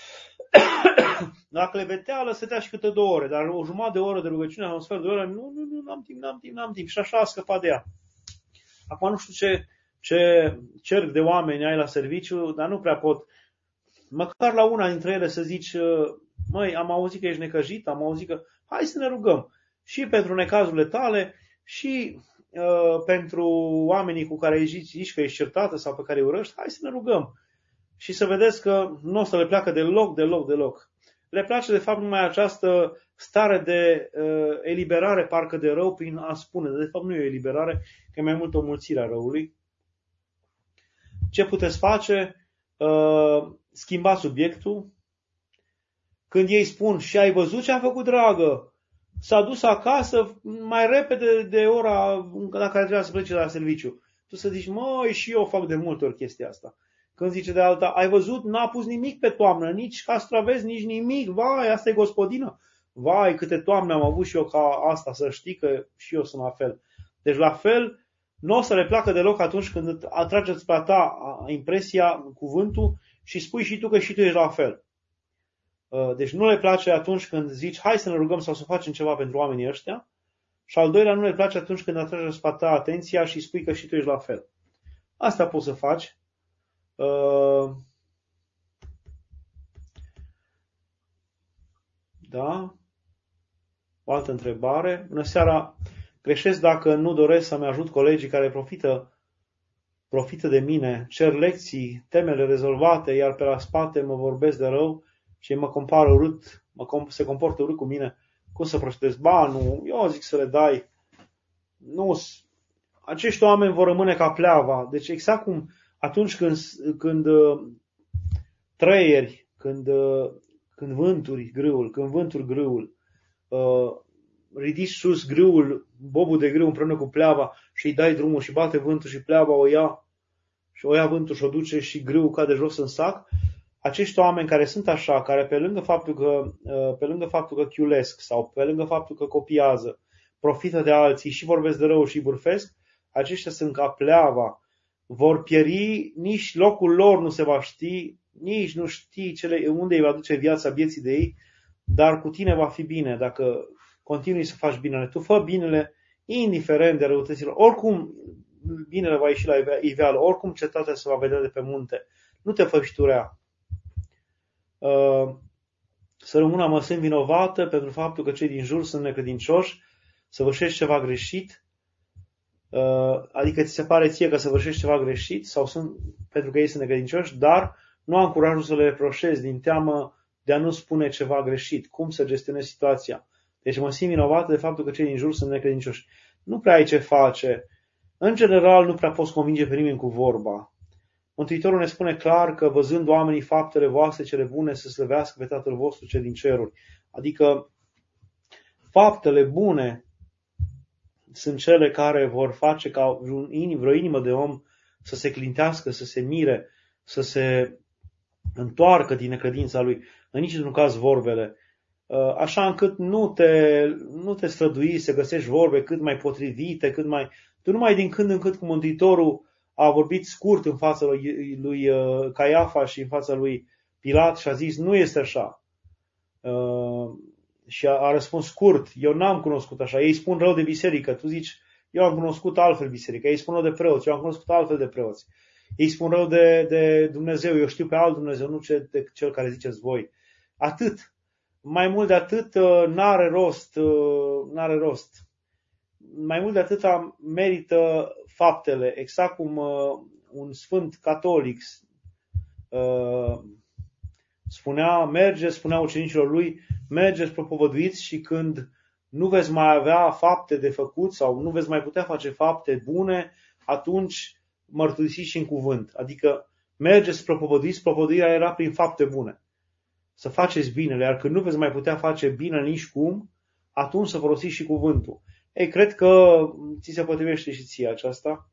La cleveteală stătea și câte 2 ore, dar o jumătate de oră de rugăciune, un sfert de oră, nu, n-am timp. Și așa a scăpat de ea. Acum nu știu ce cerc de oameni ai la serviciu, dar nu prea pot. Măcar la una dintre ele să zici, măi, am auzit că ești necăjit, am auzit că hai să ne rugăm. Și pentru necazurile tale, și pentru oamenii cu care zici că ești certată sau pe care îi urăști, hai să ne rugăm. Și să vedeți că nu o să le placă deloc. Le place de fapt numai această stare de eliberare parcă de rău prin a spune. De fapt nu e o eliberare, că e mai mult o mulțire a răului. Ce puteți face? Schimba subiectul. Când ei spun, și ai văzut ce a făcut, dragă? S-a dus acasă mai repede de ora la care trebuia să plece la serviciu. Tu să zici, măi, și eu fac de multe ori chestia asta. Când zice de alta, ai văzut, n-a pus nimic pe toamnă, nici castraveți, nici nimic. Vai, asta e gospodină. Vai, câte toamne am avut și eu ca asta, să știi că și eu sunt la fel. Deci la fel, nu o să le placă deloc atunci când atrageți pe ta impresia, cuvântul și spui și tu că și tu ești la fel. Deci nu le place atunci când zici, hai să ne rugăm sau să facem ceva pentru oamenii ăștia. Și al doilea, nu le place atunci când atrageți pe ta atenția și spui că și tu ești la fel. Asta poți să faci. Da? O altă întrebare. Bună seara. Greșesc dacă nu doresc să-mi ajut colegii care profită de mine, cer lecții, temele rezolvate, iar pe la spate mă vorbesc de rău și mă compară urât, se comportă urât cu mine. Cum să procedez? Ba, nu, eu zic să le dai. Nu, acești oameni vor rămâne ca pleava. Deci exact cum atunci când trăieri, când vânturi grâul, ridici sus grâul, bobul de grâu împreună cu pleava și îi dai drumul și bate vântul și pleava o ia și o ia vântul și o duce și grâul cade jos în sac. Acești oameni care sunt așa, care pe lângă faptul că chiulesc sau pe lângă faptul că copiază, profită de alții și vorbesc de rău și bârfesc, aceștia sunt ca pleava. Vor pieri, nici locul lor nu se va ști, nici nu știi unde îi va duce viața vieții de ei, dar cu tine va fi bine dacă continui să faci binele. Tu fă binele indiferent de răutăților. Oricum binele va ieși la iveală, oricum cetatea se va vedea de pe munte. Nu te fă și tu rea. Sărămâna mă simt vinovată pentru faptul că cei din jur sunt necredincioși, săvârșești ceva greșit, adică ți se pare ție că săvârșești ceva greșit sau sunt pentru că ei sunt necredincioși, dar nu am curajul să le reproșez din teamă de a nu spune ceva greșit. Cum să gestionez situația? Deci mă simt vinovată de faptul că cei din jur sunt necredincioși. Nu prea ai ce face. În general, nu prea poți convinge pe nimeni cu vorba. Mântuitorul ne spune clar că văzând oamenii faptele voastre cele bune să slăvească pe Tatăl vostru cel din ceruri. Adică faptele bune sunt cele care vor face ca vreo inimă de om să se clintească, să se mire, să se întoarcă din necredința lui. În niciun caz vorbele. Așa încât nu te strădui să găsești vorbe cât mai potrivite, tu numai din când în când cu Mântuitorul a vorbit scurt în fața lui Caiafa și în fața lui Pilat și a zis, nu este așa. Și a răspuns scurt, eu n-am cunoscut așa. Ei spun rău de biserică, tu zici, eu am cunoscut altfel biserică. Ei spun rău de preoți, eu am cunoscut altfel de preoți. Ei spun rău de Dumnezeu, eu știu pe alt Dumnezeu, nu de cel care ziceți voi. Atât. Mai mult de atât n-are rost. Mai mult de atât merită faptele, exact cum un sfânt catolic spunea ucenicilor lui, mergeți, propovăduiți și când nu veți mai avea fapte de făcut sau nu veți mai putea face fapte bune, atunci mărturisiți și în cuvânt. Adică mergeți, propovăduiți, propovăduirea era prin fapte bune. Să faceți binele, iar când nu veți mai putea face bine nici cum, atunci să folosiți și cuvântul. Ei, cred că ți se potrivește și ție aceasta.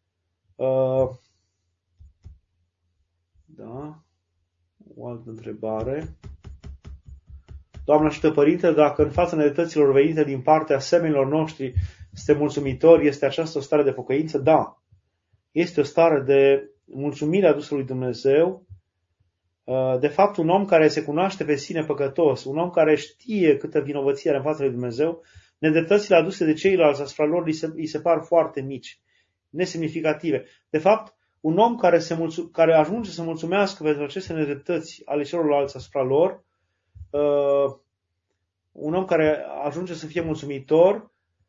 Da. O altă întrebare. Doamne ajută, Părinte, dacă în fața nedreptăților venite din partea semenilor noștri suntem mulțumitori, este aceasta o stare de pocăință? Da. Este o stare de mulțumire adusă lui Dumnezeu. De fapt, un om care se cunoaște pe sine păcătos, un om care știe câtă vinovăție are în fața lui Dumnezeu, nedreptățile aduse de ceilalți asupra lor îi se par foarte mici, nesemnificative. De fapt, un om care ajunge să mulțumească pentru aceste nedreptăți ale celorlalți asupra lor, un om care ajunge să fie mulțumitor,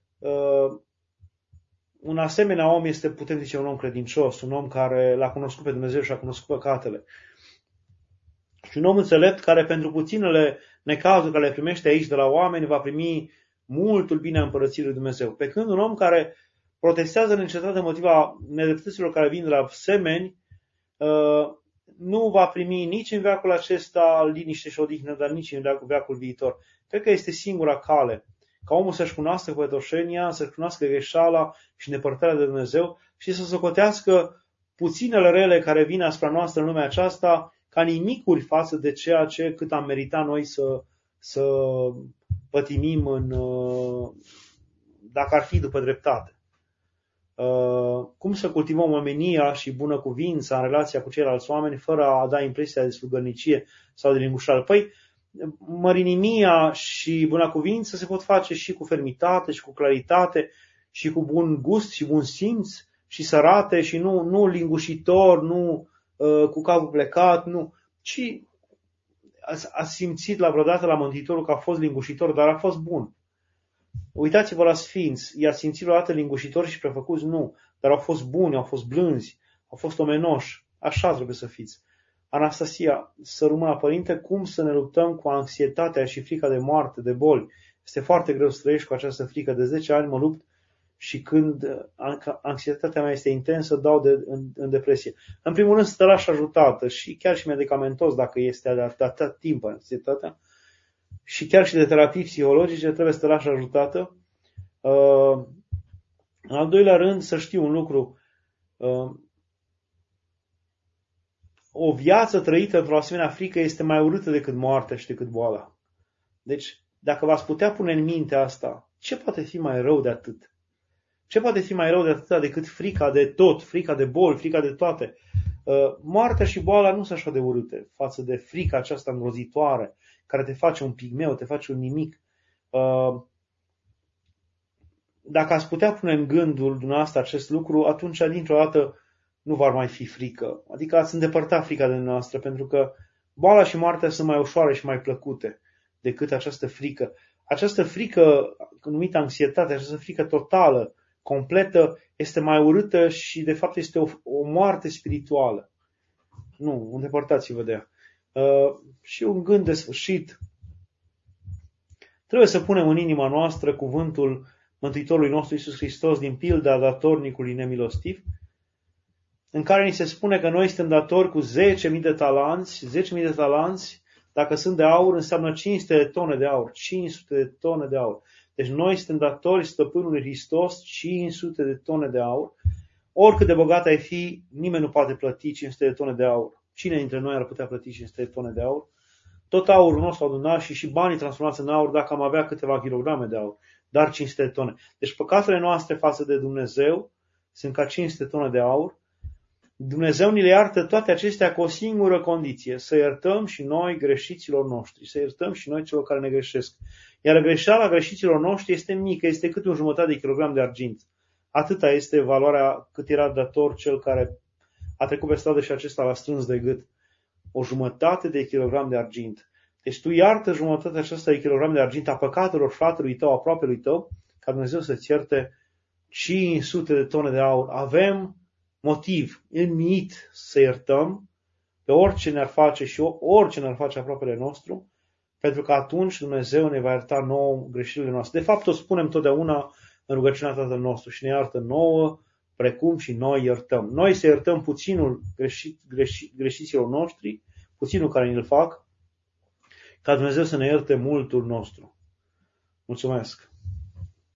un asemenea om este, putem zice, un om credincios, un om care l-a cunoscut pe Dumnezeu și a cunoscut păcatele. Și un om înțelept care pentru puținele necazuri care le primește aici de la oameni va primi multul bine a împărăției lui Dumnezeu. Pe când un om care protestează neîncetat motiva nedreptăților care vin de la semeni, nu va primi nici în veacul acesta liniște și odihnă, dar nici în veacul viitor. Cred că este singura cale ca omul să-și cunoască pătoșenia, să-și cunoască greșeala și nepărtarea de Dumnezeu și să socotească puținele rele care vin asupra noastră în lumea aceasta ca nimicuri față de ceea ce cât am meritat noi să pătimim dacă ar fi după dreptate. Cum să cultivăm omenia și bunăcuvința în relația cu ceilalți oameni fără a da impresia de slugărnicie sau de lingușală? Păi, mărinimia și bunăcuvință se pot face și cu fermitate și cu claritate și cu bun gust și bun simț și sărate și nu lingușitor, nu cu capul plecat, nu, ci ați simțit la vreodată la Mântuitorul că a fost lingușitor, dar a fost bun. Uitați-vă la sfinți, i-ați simțit vreodată lingușitori și prefăcuți? Nu, dar au fost buni, au fost blânzi, au fost omenoși. Așa trebuie să fiți. Anastasia, să rămână, Părinte, cum să ne luptăm cu anxietatea și frica de moarte, de boli? Este foarte greu să trăiești cu această frică. De 10 ani mă lupt și când anxietatea mea este intensă, dau în depresie. În primul rând, să te lași ajutată și chiar și medicamentos, dacă este de atât timp anxietatea, și chiar și de terapii psihologice, trebuie să te lași ajutată. În al doilea rând, să știu un lucru. O viață trăită într-o asemenea frică este mai urâtă decât moartea și decât boala. Deci, dacă v-ați putea pune în minte asta, ce poate fi mai rău de atât? Ce poate fi mai rău de atât decât frica de tot, frica de boli, frica de toate? Moartea și boala nu sunt așa de urâte față de frica aceasta îngrozitoare, care te face un pigmeu, te face un nimic. Dacă ați putea pune în gândul dumneavoastră acest lucru, atunci dintr-o dată nu va mai fi frică. Adică ați îndepărta frica de dumneavoastră, pentru că boala și moartea sunt mai ușoare și mai plăcute decât această frică. Această frică numită anxietate, această frică totală, completă, este mai urâtă și de fapt este o moarte spirituală. Nu, îndepărtați-vă de ea. Și un gând de sfârșit. Trebuie să punem în inima noastră cuvântul Mântuitorului nostru Iisus Hristos din pilda datornicului nemilostiv, în care ni se spune că noi suntem datori cu 10.000 de talanți. 10.000 de talanți, dacă sunt de aur, înseamnă 500 de tone de aur. 500 de tone de aur. Deci noi suntem datori stăpânului Hristos 500 de tone de aur. Oricât de bogat ai fi, nimeni nu poate plăti 500 de tone de aur. Cine dintre noi ar putea plăti 500 de tone de aur? Tot aurul nostru adunat și banii transformați în aur dacă am avea câteva kilograme de aur. Dar 500 de tone. Deci păcatele noastre față de Dumnezeu sunt ca 500 de tone de aur. Dumnezeu ni le iartă toate acestea cu o singură condiție. Să iertăm și noi greșiților noștri. Să iertăm și noi celor care ne greșesc. Iar greșeala greșiților noștri este mică. Este cât un jumătate de kilogram de argint. Atâta este valoarea cât era dator cel care a trecut pe stradă și acesta l-a strâns de gât. 1/2 de kilogram de argint. Deci tu iartă jumătatea aceasta de kilogram de argint a păcatelor fratelui tău, aproapelui tău, ca Dumnezeu să-ți ierte 500 de tone de aur. Avem motiv înmiit să iertăm pe orice ne-ar face și orice ne-ar face aproapele nostru, pentru că atunci Dumnezeu ne va ierta nouă greșelile noastre. De fapt, o spunem totdeauna în rugăciunea Tatăl nostru și ne iartă nouă, precum și noi iertăm. Noi să iertăm puținul greșiților noștri, puținul care ne-l fac, ca Dumnezeu să ne ierte multul nostru. Mulțumesc!